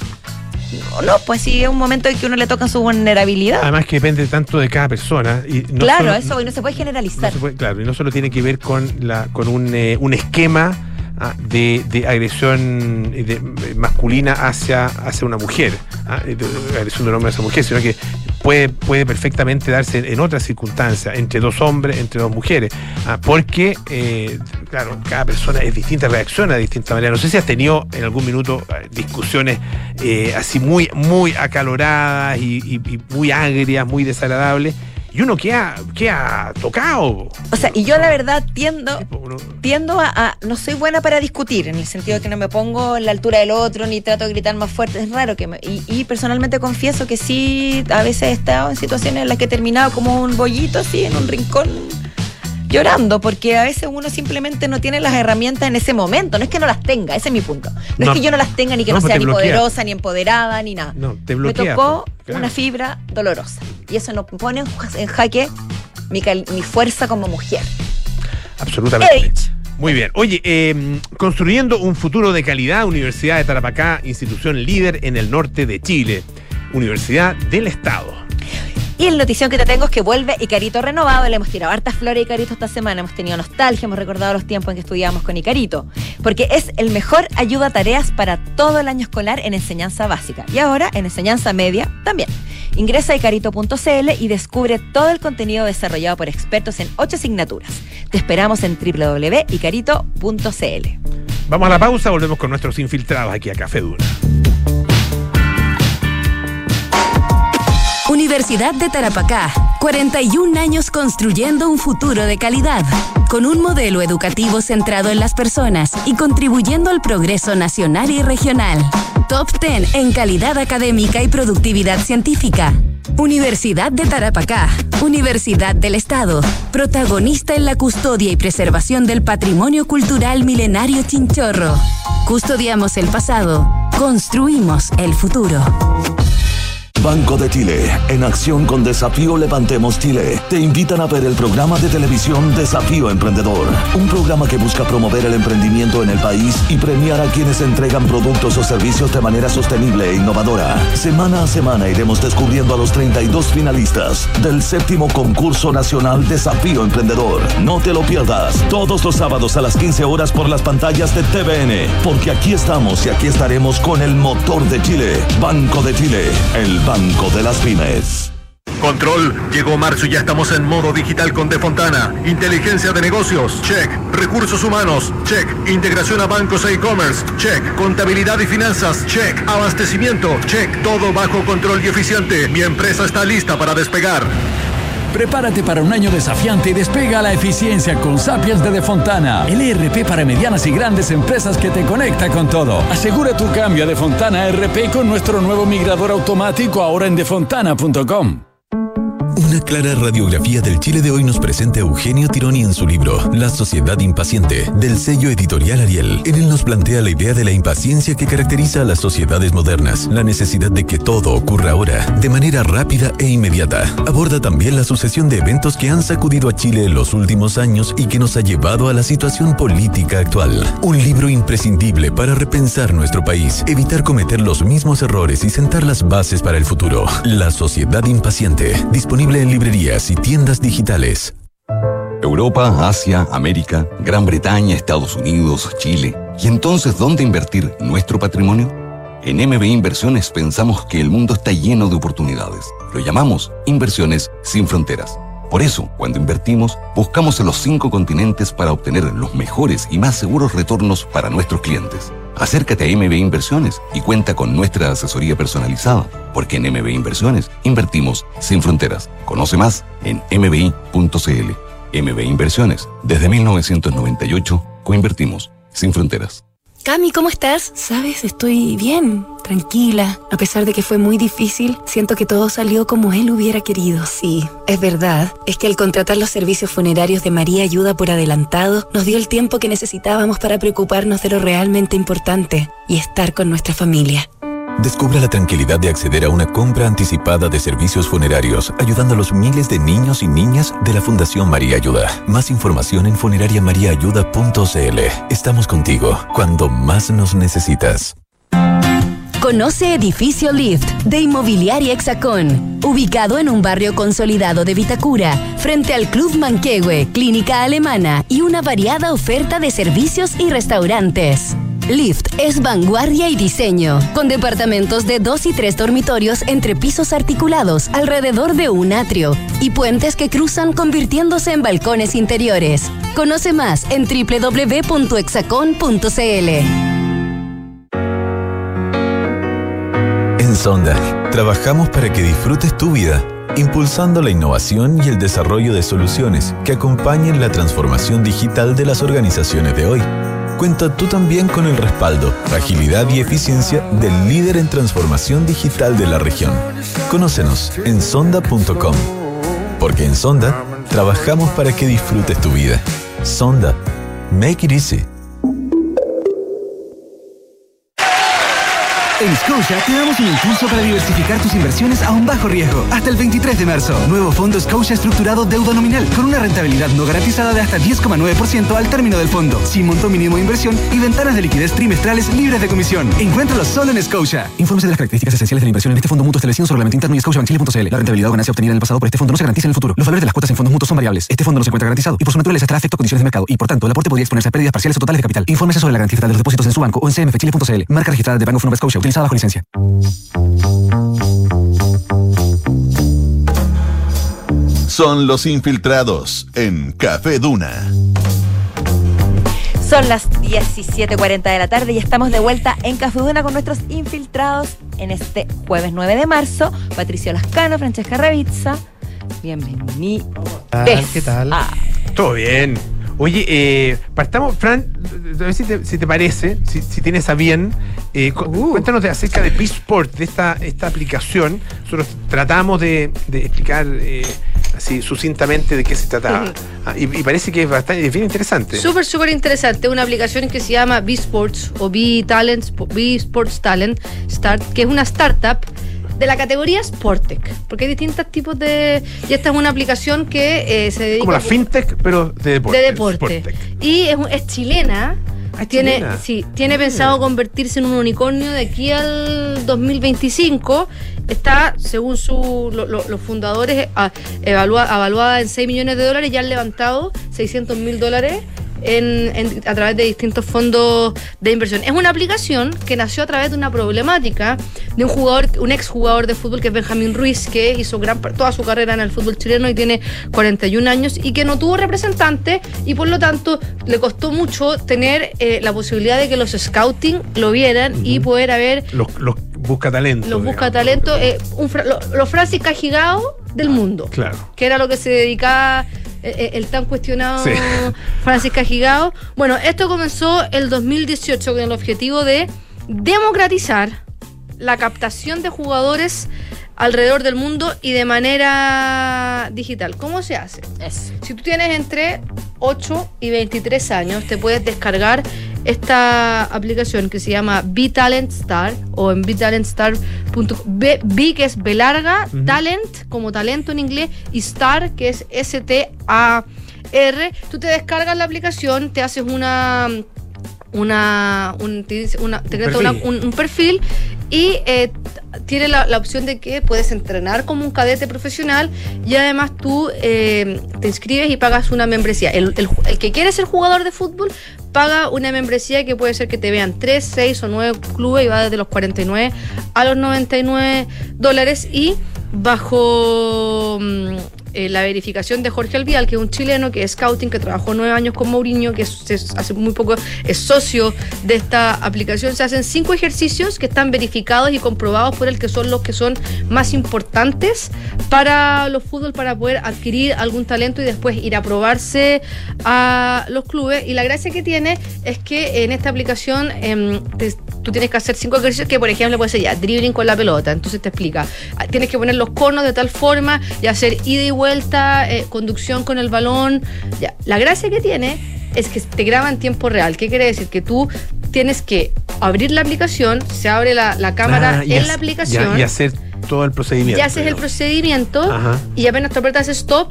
No, no, pues sí, es un momento en que uno le toca su vulnerabilidad. Además que depende tanto de cada persona. Y no claro, solo, eso, y no se puede generalizar. No se puede, claro, y no solo tiene que ver con, la, con un, eh, un esquema ah, de, de agresión de, de, masculina hacia, hacia una mujer, ah, de, de agresión de un hombre hacia una mujer, sino que puede, puede perfectamente darse en otras circunstancias, entre dos hombres, entre dos mujeres, ah, porque, eh, claro, cada persona es distinta, reacciona de distinta manera. No sé si has tenido en algún minuto eh, discusiones eh, así muy, muy acaloradas y, y, y muy agrias, muy desagradables, y uno queda, queda tocado. O sea, y yo la verdad tiendo, Uno, tiendo a, a... No soy buena para discutir, en el sentido de que no me pongo en la altura del otro, ni trato de gritar más fuerte. Es raro que me... Y, y personalmente confieso que sí, a veces he estado en situaciones en las que he terminado como un bollito así, en un rincón, llorando, porque a veces uno simplemente no tiene las herramientas en ese momento. No es que no las tenga, ese es mi punto. No, No. es que yo no las tenga, ni que No, no, pues sea te ni bloquea. poderosa, ni empoderada, ni nada. No, te Me bloquea. tocó pues, claro. una fibra dolorosa. Y eso nos pone en ja- en jaque mi, cal- mi fuerza como mujer. Absolutamente. He dicho. Muy bien. Oye, eh, construyendo un futuro de calidad, Universidad de Tarapacá, institución líder en el norte de Chile. Universidad del Estado. Y la notición que te tengo es que vuelve Icarito renovado. Le hemos tirado hartas flores a Icarito esta semana. Hemos tenido nostalgia, hemos recordado los tiempos en que estudiábamos con Icarito. Porque es el mejor ayuda a tareas para todo el año escolar en enseñanza básica. Y ahora en enseñanza media también. Ingresa a icarito punto c l y descubre todo el contenido desarrollado por expertos en ocho asignaturas. Te esperamos en doble u doble u doble u punto icarito punto c l. Vamos a la pausa, volvemos con nuestros infiltrados aquí a Café Duna. Universidad de Tarapacá, cuarenta y un años construyendo un futuro de calidad, con un modelo educativo centrado en las personas y contribuyendo al progreso nacional y regional. Top diez en calidad académica y productividad científica. Universidad de Tarapacá, Universidad del Estado, protagonista en la custodia y preservación del patrimonio cultural milenario Chinchorro. Custodiamos el pasado, construimos el futuro. Banco de Chile, en acción con Desafío Levantemos Chile, te invitan a ver el programa de televisión Desafío Emprendedor, un programa que busca promover el emprendimiento en el país y premiar a quienes entregan productos o servicios de manera sostenible e innovadora. Semana a semana iremos descubriendo a los treinta y dos finalistas del séptimo concurso nacional Desafío Emprendedor. No te lo pierdas, todos los sábados a las quince horas por las pantallas de T V N, porque aquí estamos y aquí estaremos con el motor de Chile, Banco de Chile, el Banco de las Pymes. Control, llegó marzo y ya estamos en modo digital con De Fontana. Inteligencia de negocios, check. Recursos humanos, check. Integración a bancos e e-commerce, check. Contabilidad y finanzas, check. Abastecimiento, check. Todo bajo control y eficiente. Mi empresa está lista para despegar. Prepárate para un año desafiante y despega la eficiencia con Sapiens de De Fontana, el E R P para medianas y grandes empresas que te conecta con todo. Asegura tu cambio a De Fontana E R P con nuestro nuevo migrador automático ahora en defontana punto com. Una clara radiografía del Chile de hoy nos presenta Eugenio Tironi en su libro La Sociedad Impaciente, del sello editorial Ariel. En él nos plantea la idea de la impaciencia que caracteriza a las sociedades modernas, la necesidad de que todo ocurra ahora, de manera rápida e inmediata. Aborda también la sucesión de eventos que han sacudido a Chile en los últimos años y que nos ha llevado a la situación política actual. Un libro imprescindible para repensar nuestro país, evitar cometer los mismos errores y sentar las bases para el futuro. La Sociedad Impaciente, disponible en librerías y tiendas digitales. Europa, Asia, América, Gran Bretaña, Estados Unidos, Chile. ¿Y entonces dónde invertir nuestro patrimonio? En M B Inversiones pensamos que el mundo está lleno de oportunidades. Lo llamamos Inversiones Sin Fronteras. Por eso, cuando invertimos, buscamos en los cinco continentes para obtener los mejores y más seguros retornos para nuestros clientes. Acércate a M B Inversiones y cuenta con nuestra asesoría personalizada, porque en M B Inversiones invertimos sin fronteras. Conoce más en m b i punto c l. M B Inversiones, desde mil novecientos noventa y ocho, coinvertimos sin fronteras. Cami, ¿cómo estás? Sabes, estoy bien, tranquila. A pesar de que fue muy difícil, siento que todo salió como él hubiera querido. Sí, es verdad. Es que al contratar los servicios funerarios de María Ayuda por adelantado, nos dio el tiempo que necesitábamos para preocuparnos de lo realmente importante y estar con nuestra familia. Descubra la tranquilidad de acceder a una compra anticipada de servicios funerarios, ayudando a los miles de niños y niñas de la Fundación María Ayuda. Más información en funeraria maría ayuda punto c l. Estamos contigo cuando más nos necesitas. Conoce Edificio Lift de Inmobiliaria Hexacón, ubicado en un barrio consolidado de Vitacura, frente al Club Manquehue, Clínica Alemana y una variada oferta de servicios y restaurantes. Lift es vanguardia y diseño, con departamentos de dos y tres dormitorios entre pisos articulados alrededor de un atrio y puentes que cruzan convirtiéndose en balcones interiores. Conoce más en doble u doble u doble u punto hexacon punto c l. En Sonda, trabajamos para que disfrutes tu vida, impulsando la innovación y el desarrollo de soluciones que acompañen la transformación digital de las organizaciones de hoy. Cuenta tú también con el respaldo, agilidad y eficiencia del líder en transformación digital de la región. Conócenos en sonda punto com. Porque en Sonda, trabajamos para que disfrutes tu vida. Sonda. Make it easy. En Scotia te damos un impulso para diversificar tus inversiones a un bajo riesgo. Hasta el veintitrés de marzo. Nuevo fondo Scotia estructurado deuda nominal con una rentabilidad no garantizada de hasta diez coma nueve por ciento al término del fondo, sin monto mínimo de inversión y ventanas de liquidez trimestrales libres de comisión. Encuéntralo solo en Scotia. Infórmese de las características esenciales de la inversión en este fondo mutuo establecido en su reglamento interno y scotiabank chile punto c l. La rentabilidad o ganancia obtenida en el pasado por este fondo no se garantiza en el futuro. Los valores de las cuotas en fondos mutuos son variables. Este fondo no se encuentra garantizado y por su naturaleza estará afecto a condiciones de mercado y por tanto el aporte podría exponerse a pérdidas parciales o totales de capital. Infórmese sobre la garantía estatal de los depósitos en su banco o en c m f chile punto c l. Marca registrada de Bank of Nova Scotia utilizada bajo licencia. Son los infiltrados en Café Duna. Son las diecisiete cuarenta de la tarde y estamos de vuelta en Café Duna con nuestros infiltrados en este jueves nueve de marzo. Patricio Lascano, Francesca Ravizza. Bienvenidos. ¿Qué tal? Ah. Todo bien. Oye, eh, partamos, Fran, a ver si te, si te parece, si, si tienes a bien, eh, uh. cuéntanos de, acerca de B-Sport, de esta, esta aplicación. Nosotros tratamos de, de explicar eh, así sucintamente de qué se trataba. Uh-huh. ah, y, y parece que es bastante es bien interesante. Súper, súper interesante. Una aplicación que se llama B-Sports o B-Talent, B-Sports Talent Start, que es una startup de la categoría Sportec, porque hay distintos tipos de... Y esta es una aplicación que eh, se dedica... Como la fintech, pero de deporte. De deporte. Sportec. Y es, es chilena. Ah, tiene, chilena. Sí, tiene pensado convertirse en un unicornio de aquí al dos mil veinticinco. Está, según su, lo, lo, los fundadores, a, evalua, evaluada en seis millones de dólares. Ya han levantado seiscientos mil dólares En, en, a través de distintos fondos de inversión. Es una aplicación que nació a través de una problemática de un jugador, un exjugador de fútbol que es Benjamín Ruiz, que hizo gran, toda su carrera en el fútbol chileno y tiene cuarenta y un años y que no tuvo representante y por lo tanto le costó mucho tener eh, la posibilidad de que los scouting lo vieran uh-huh. y poder haber los, los busca talento los busca talento eh, un, lo, los Francis Cajigao del mundo, claro, que era lo que se dedicaba el, el tan cuestionado sí. Francis Cajigao. Bueno, esto comenzó el dos mil dieciocho con el objetivo de democratizar la captación de jugadores alrededor del mundo y de manera digital. ¿Cómo se hace? Eso. Si tú tienes entre ocho y veintitrés años, te puedes descargar esta aplicación que se llama B-Talent Star o en btalentstar punto com. B, B que es B larga, uh-huh. Talent como talento en inglés y Star que es S T A R. Tú te descargas la aplicación, te haces una una un, una, te creas una, un, un perfil y eh, tiene la, la opción de que puedes entrenar como un cadete profesional y además tú eh, te inscribes y pagas una membresía. El, el, el que quiere ser jugador de fútbol paga una membresía que puede ser que te vean tres, seis o nueve clubes y va desde los cuarenta y nueve a los noventa y nueve dólares y bajo eh, la verificación de Jorge Alvial, que es un chileno que es scouting, que trabajó nueve años con Mourinho, que es, es, hace muy poco es socio de esta aplicación. Se hacen cinco ejercicios que están verificados y comprobados por el que son los que son más importantes para los fútbol, para poder adquirir algún talento y después ir a probarse a los clubes. Y la gracia que tiene es que en esta aplicación eh, te, tú tienes que hacer cinco ejercicios que, por ejemplo, puede ser ya dribbling con la pelota. Entonces te explica, tienes que poner los conos de tal forma y hacer ida y vuelta, eh, conducción con el balón. Ya. La gracia que tiene es que te graba en tiempo real. ¿Qué quiere decir? Que tú tienes que abrir la aplicación, se abre la, la cámara Ah, y en hac- la aplicación. ya- y hacer todo el procedimiento. Ya haces el digamos. procedimiento. Ajá. Y apenas te apretas stop,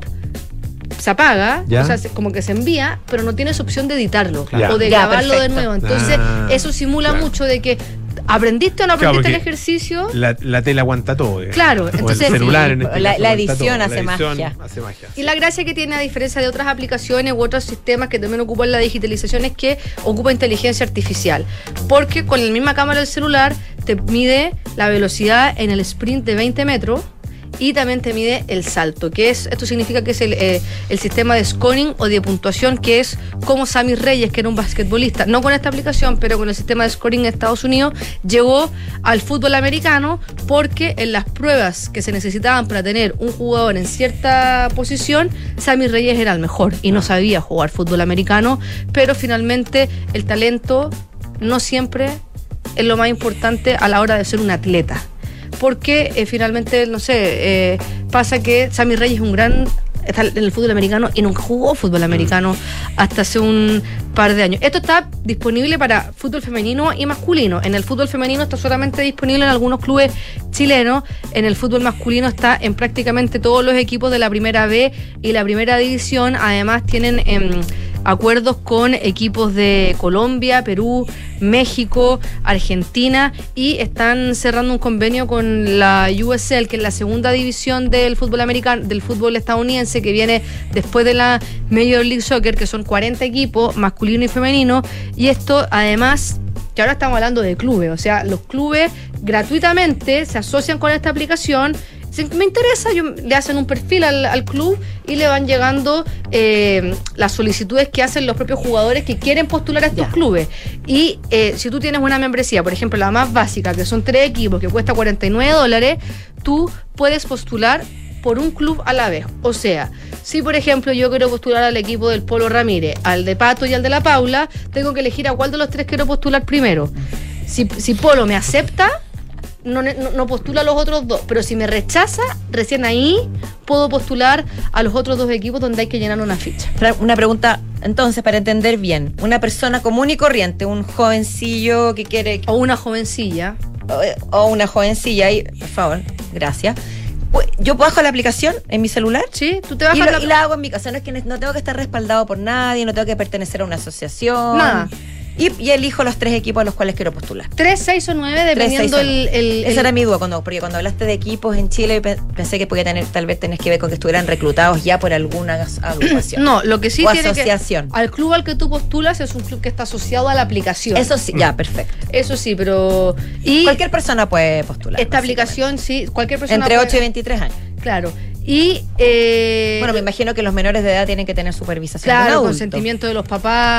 se apaga, Ya. o sea, se- como que se envía, pero no tienes opción de editarlo Claro. o de Ya, grabarlo de perfecto. nuevo. Entonces, Ah, eso simula claro. mucho de que aprendiste o no Claro, aprendiste el porque ejercicio. La, la tele aguanta todo. eh. Claro, O entonces- el celular Sí, en este la- caso la aguanta edición todo. hace La edición magia. hace magia. Y la gracia que tiene, a diferencia de otras aplicaciones u otros sistemas que también ocupan la digitalización, es que ocupa inteligencia artificial. Porque con la misma cámara del celular te mide la velocidad en el sprint de veinte metros y también te mide el salto, que es, esto significa que es el, eh, el sistema de scoring o de puntuación, que es como Sammy Reyes, que era un basquetbolista, no con esta aplicación, pero con el sistema de scoring en Estados Unidos, llegó al fútbol americano porque en las pruebas que se necesitaban para tener un jugador en cierta posición, Sammy Reyes era el mejor y no sabía jugar fútbol americano, pero finalmente el talento no siempre es lo más importante a la hora de ser un atleta. Porque eh, finalmente, no sé, eh, pasa que Sammy Reyes es un gran, está en el fútbol americano y nunca jugó fútbol americano hasta hace un par de años. Esto está disponible para fútbol femenino y masculino. En el fútbol femenino está solamente disponible en algunos clubes chilenos. En el fútbol masculino está en prácticamente todos los equipos de la primera B y la primera división. Además tienen em, acuerdos con equipos de Colombia, Perú, México, Argentina, y están cerrando un convenio con la U S L, que es la segunda división del fútbol americano, del fútbol estadounidense, que viene después de la Major League Soccer, que son cuarenta equipos, masculino y femenino. Y esto, además, que ahora estamos hablando de clubes, o sea, los clubes gratuitamente se asocian con esta aplicación. Si me interesa, yo, le hacen un perfil al, al club y le van llegando eh, las solicitudes que hacen los propios jugadores que quieren postular a estos Ya. clubes. Y eh, si tú tienes una membresía, por ejemplo, la más básica, que son tres equipos, que cuesta cuarenta y nueve dólares, tú puedes postular por un club a la vez. O sea, si por ejemplo yo quiero postular al equipo del Polo Ramírez, al de Pato y al de la Paula, tengo que elegir a cuál de los tres quiero postular primero. Si, si Polo me acepta, no, no, no postula a los otros dos, pero si me rechaza, recién ahí puedo postular a los otros dos equipos donde hay que llenar una ficha. Fra- Una pregunta, entonces, para entender bien. Una persona común y corriente, un jovencillo que quiere... O una jovencilla. O, o una jovencilla, y, por favor, gracias. Pu- Yo bajo la aplicación en mi celular. Sí, tú te bajas y, lo- la- y la hago en mi casa. No es que ne- no tengo que estar respaldado por nadie, no tengo que pertenecer a una asociación. Nada. Y, y elijo los tres equipos a los cuales quiero postular. Tres, seis o nueve, dependiendo Tres, el, seis, o nueve. el, Esa el- era mi duda, cuando, porque cuando hablaste de equipos en Chile pe- pensé que podía tener, tal vez tenés que ver con que estuvieran reclutados ya por alguna as- agrupación. No, lo que sí o tiene asociación. que... Al club al que tú postulas es un club que está asociado a la aplicación. Eso sí, ya, perfecto. Eso sí, pero... Y Cualquier persona puede postular. esta básicamente. aplicación, sí, cualquier persona Entre puede- ocho y veintitrés años. Claro. Y... eh, Bueno, me imagino que los menores de edad tienen que tener supervisación de un Claro, adulto. consentimiento de los papás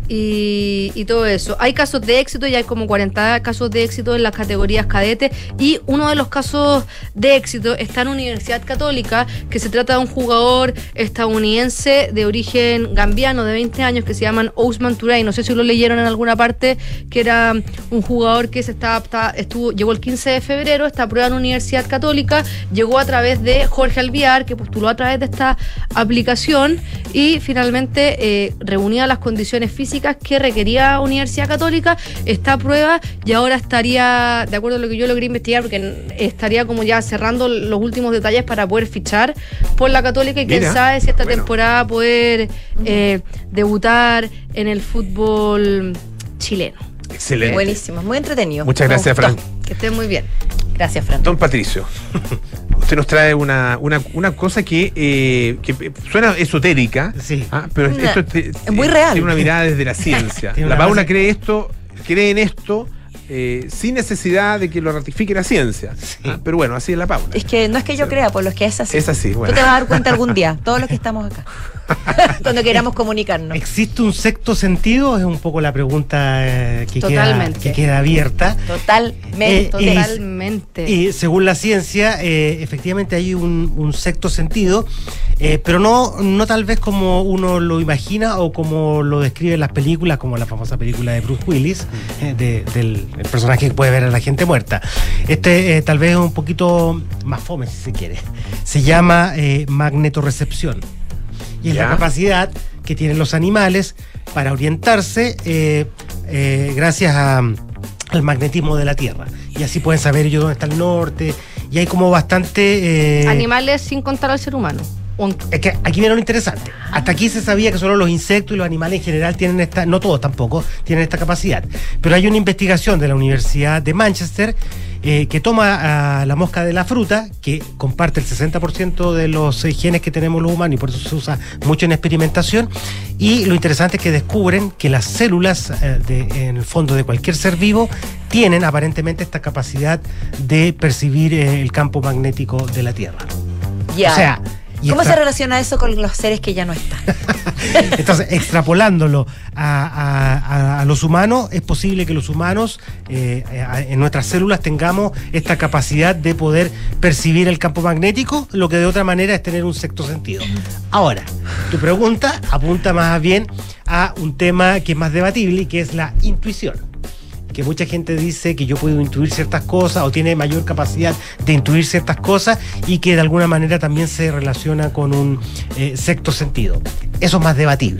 y, y todo eso. Hay casos de éxito, ya hay como cuarenta casos de éxito en las categorías cadete, y uno de los casos de éxito está en Universidad Católica, que se trata de un jugador estadounidense de origen gambiano de veinte años que se llaman Ousmane Touré. No sé si lo leyeron en alguna parte, que era un jugador que se está, está- estuvo, llegó el quince de febrero, esta prueba en Universidad Católica, llegó a través de Jorge Alviar, que postuló a través de esta aplicación y finalmente eh, reunía las condiciones físicas que requería Universidad Católica, esta prueba, y ahora estaría, de acuerdo a lo que yo logré investigar, porque estaría como ya cerrando los últimos detalles para poder fichar por la Católica, y quién Mira, sabe si esta bueno. temporada poder eh, debutar en el fútbol chileno. Excelente. Buenísimo, muy entretenido. Muchas Me gracias, gustó. Fran. Que estén muy bien. Gracias, Fran. Don Patricio, usted nos trae una, una, una cosa que, eh, que suena esotérica, Sí. ah, pero esto es, Es muy real. tiene una mirada desde la ciencia. Tiene La una Paula base- cree esto, cree en esto eh, sin necesidad de que lo ratifique la ciencia. Sí. Ah, pero bueno, así es la Paula. Es que no es que yo crea, por los que es así. Es así, bueno. Tú te vas a dar cuenta algún día, todos los que estamos acá, cuando queramos comunicarnos. ¿Existe un sexto sentido? Es un poco la pregunta eh, que, queda, que queda abierta. Totalmente. Eh, Totalmente. Y, y según la ciencia, eh, efectivamente hay un, un sexto sentido, eh, pero no, no tal vez como uno lo imagina o como lo describe en las películas, como la famosa película de Bruce Willis, eh, de, del el personaje que puede ver a la gente muerta. Este eh, tal vez es un poquito más fome, si se quiere. Se llama eh, magnetorrecepción. Y es ¿Ya? la capacidad que tienen los animales para orientarse eh, eh, gracias a, al magnetismo de la Tierra. Y así pueden saber ellos dónde está el norte. Y hay como bastante... Eh, Animales sin contar al ser humano. Es que aquí viene lo interesante. Hasta aquí se sabía que solo los insectos y los animales en general tienen esta, no todos tampoco, tienen esta capacidad. Pero hay una investigación de la Universidad de Manchester eh, que toma a la mosca de la fruta, que comparte el sesenta por ciento de los eh, genes que tenemos los humanos y por eso se usa mucho en experimentación. Y lo interesante es que descubren que las células eh, de, en el fondo de cualquier ser vivo tienen aparentemente esta capacidad de percibir eh, el campo magnético de la Tierra. Ya. O sea, ¿cómo extra... se relaciona eso con los seres que ya no están? Entonces, extrapolándolo a, a, a, a los humanos, es posible que los humanos eh, en nuestras células tengamos esta capacidad de poder percibir el campo magnético, lo que de otra manera es tener un sexto sentido. Ahora, tu pregunta apunta más bien a un tema que es más debatible y que es la intuición. Que mucha gente dice que yo puedo intuir ciertas cosas o tiene mayor capacidad de intuir ciertas cosas y que de alguna manera también se relaciona con un eh, sexto sentido. Eso es más debatible.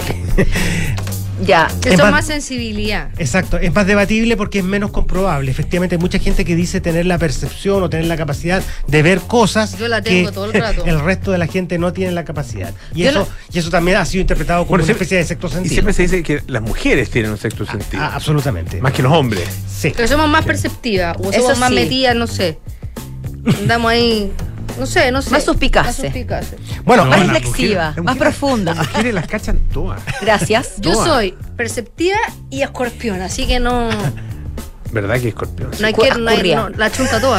Ya. Eso es más, más sensibilidad. Exacto, es más debatible porque es menos comprobable. Efectivamente, hay mucha gente que dice tener la percepción o tener la capacidad de ver cosas. Yo la tengo que todo el rato. El resto de la gente no tiene la capacidad. Y, Yo eso, la... y eso también ha sido interpretado como bueno, una siempre, especie de sexto sentido. Y siempre se dice que las mujeres tienen un sexto sentido. Ah, absolutamente. Más que los hombres. Sí. Pero somos más perceptivas, o Eso somos más sí. metidas, no sé. Andamos ahí, no sé, no sé. Más suspicaces. Más suspicaces. Bueno, No, más las reflexiva, mujeres- las más mujeres- profunda. Las mujeres las cachan todas. Gracias. Yo Todas. soy perceptiva y escorpión, así que no, ¿Verdad que escorpión? no hay Cu- que, no hay, escurria. no, la chunta toda.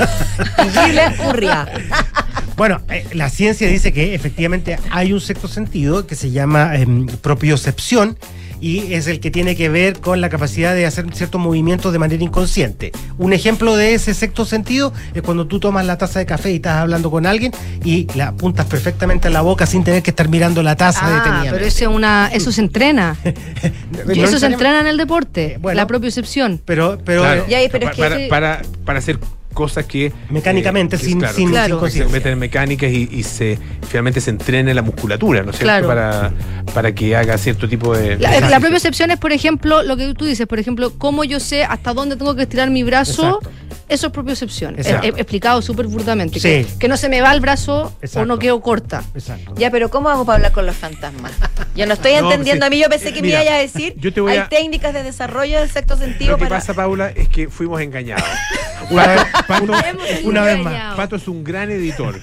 Y le escurría. Bueno, eh, la ciencia dice que efectivamente hay un sexto sentido que se llama eh, propiocepción y es el que tiene que ver con la capacidad de hacer ciertos movimientos de manera inconsciente. Un ejemplo de ese sexto sentido es cuando tú tomas la taza de café y estás hablando con alguien y la apuntas perfectamente a la boca sin tener que estar mirando la taza Ah, detenidamente. pero eso, es una, eso se entrena. No eso se necesariamente- entrena en el deporte, Bueno. la propiocepción. Pero, pero Claro. Ya, pero es que- para, para, para hacer cosas que Mecánicamente, eh, que, sin- claro, sin- que sin se conciencia. meten en mecánicas y, y se finalmente se entrene la musculatura, ¿no es cierto? Claro. Para, para que haga cierto tipo de La, ejercicio. la propiocepción es, por ejemplo, lo que tú dices, por ejemplo, cómo yo sé hasta dónde tengo que estirar mi brazo. Exacto. Eso es propiocepción. Es, Exacto. es explicado súper burdamente. Sí. Que, que no se me va el brazo Exacto. o no quedo corta. Exacto. Ya, pero ¿cómo hago para hablar con los fantasmas? Yo no estoy No, entendiendo. sí. A mí yo pensé que Mira, me iba a decir. yo te voy hay a- técnicas de desarrollo del sexto sentido Lo que para. pasa, Paula, es que fuimos engañados. Una vez, Pato, Hemos sido una vez más. engañados. Pato es un gran editor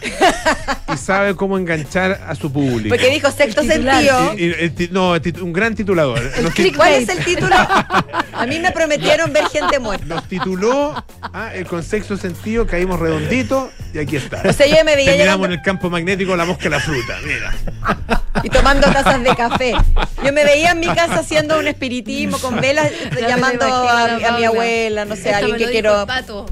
y sabe cómo enganchar a su público. Porque dijo sexto El titular. sentido. Y- y el ti- no, el tit- un gran titulador. Nos, ti- ¿Cuál es el título? A mí me prometieron ver gente muerta. nos tituló ah, el con sexto sentido, caímos redondito y aquí está. O sea, yo me veía Terminamos llegando en el campo magnético la mosca y la fruta. Mira. y tomando tazas de café. Yo me veía en mi casa haciendo un espiritismo con velas, Ya me llamando imagino a, la a mi Paula. abuela, no sé, a Esto alguien me que lo dijo quiero. el Pato.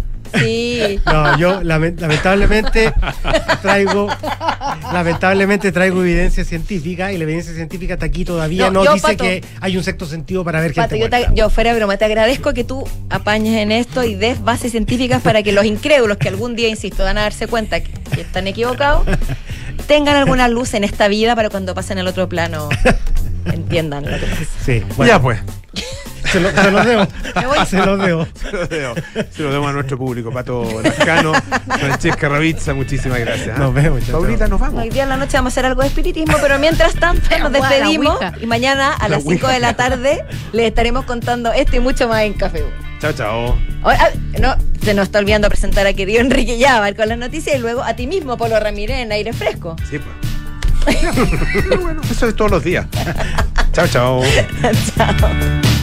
Sí. No, yo lament- lamentablemente traigo lamentablemente traigo evidencia científica y la evidencia científica hasta aquí todavía No, no, yo, dice Pato. que hay un sexto sentido para ver Pato, gente yo, te- muerta. yo fuera de broma, te agradezco que tú apañes en esto y des bases científicas para que los incrédulos que algún día, insisto, van a darse cuenta que, que están equivocados, tengan alguna luz en esta vida para cuando pasen al otro plano entiendan lo que pasa. Sí, bueno, Ya pues. se, lo- se los debo. Me voy. Se los debo. Se lo debo. Se lo demos a nuestro público. Pato Lascano, Francesca Ravizza, muchísimas gracias. ¿ah? Nos vemos, chao, Paulita, chao. nos vamos. Hoy día en la noche vamos a hacer algo de espiritismo, pero mientras tanto nos La despedimos ouija. y mañana a La las cinco de la tarde les estaremos contando esto y mucho más en Café U. Chao, chao. Hoy- ah, no, se nos está olvidando presentar a querido Enrique Llávar con las noticias y luego a ti mismo, Polo Ramírez, en Aire Fresco. Sí, pues. Pero bueno, eso es todos los días. Chao, chao. Chao.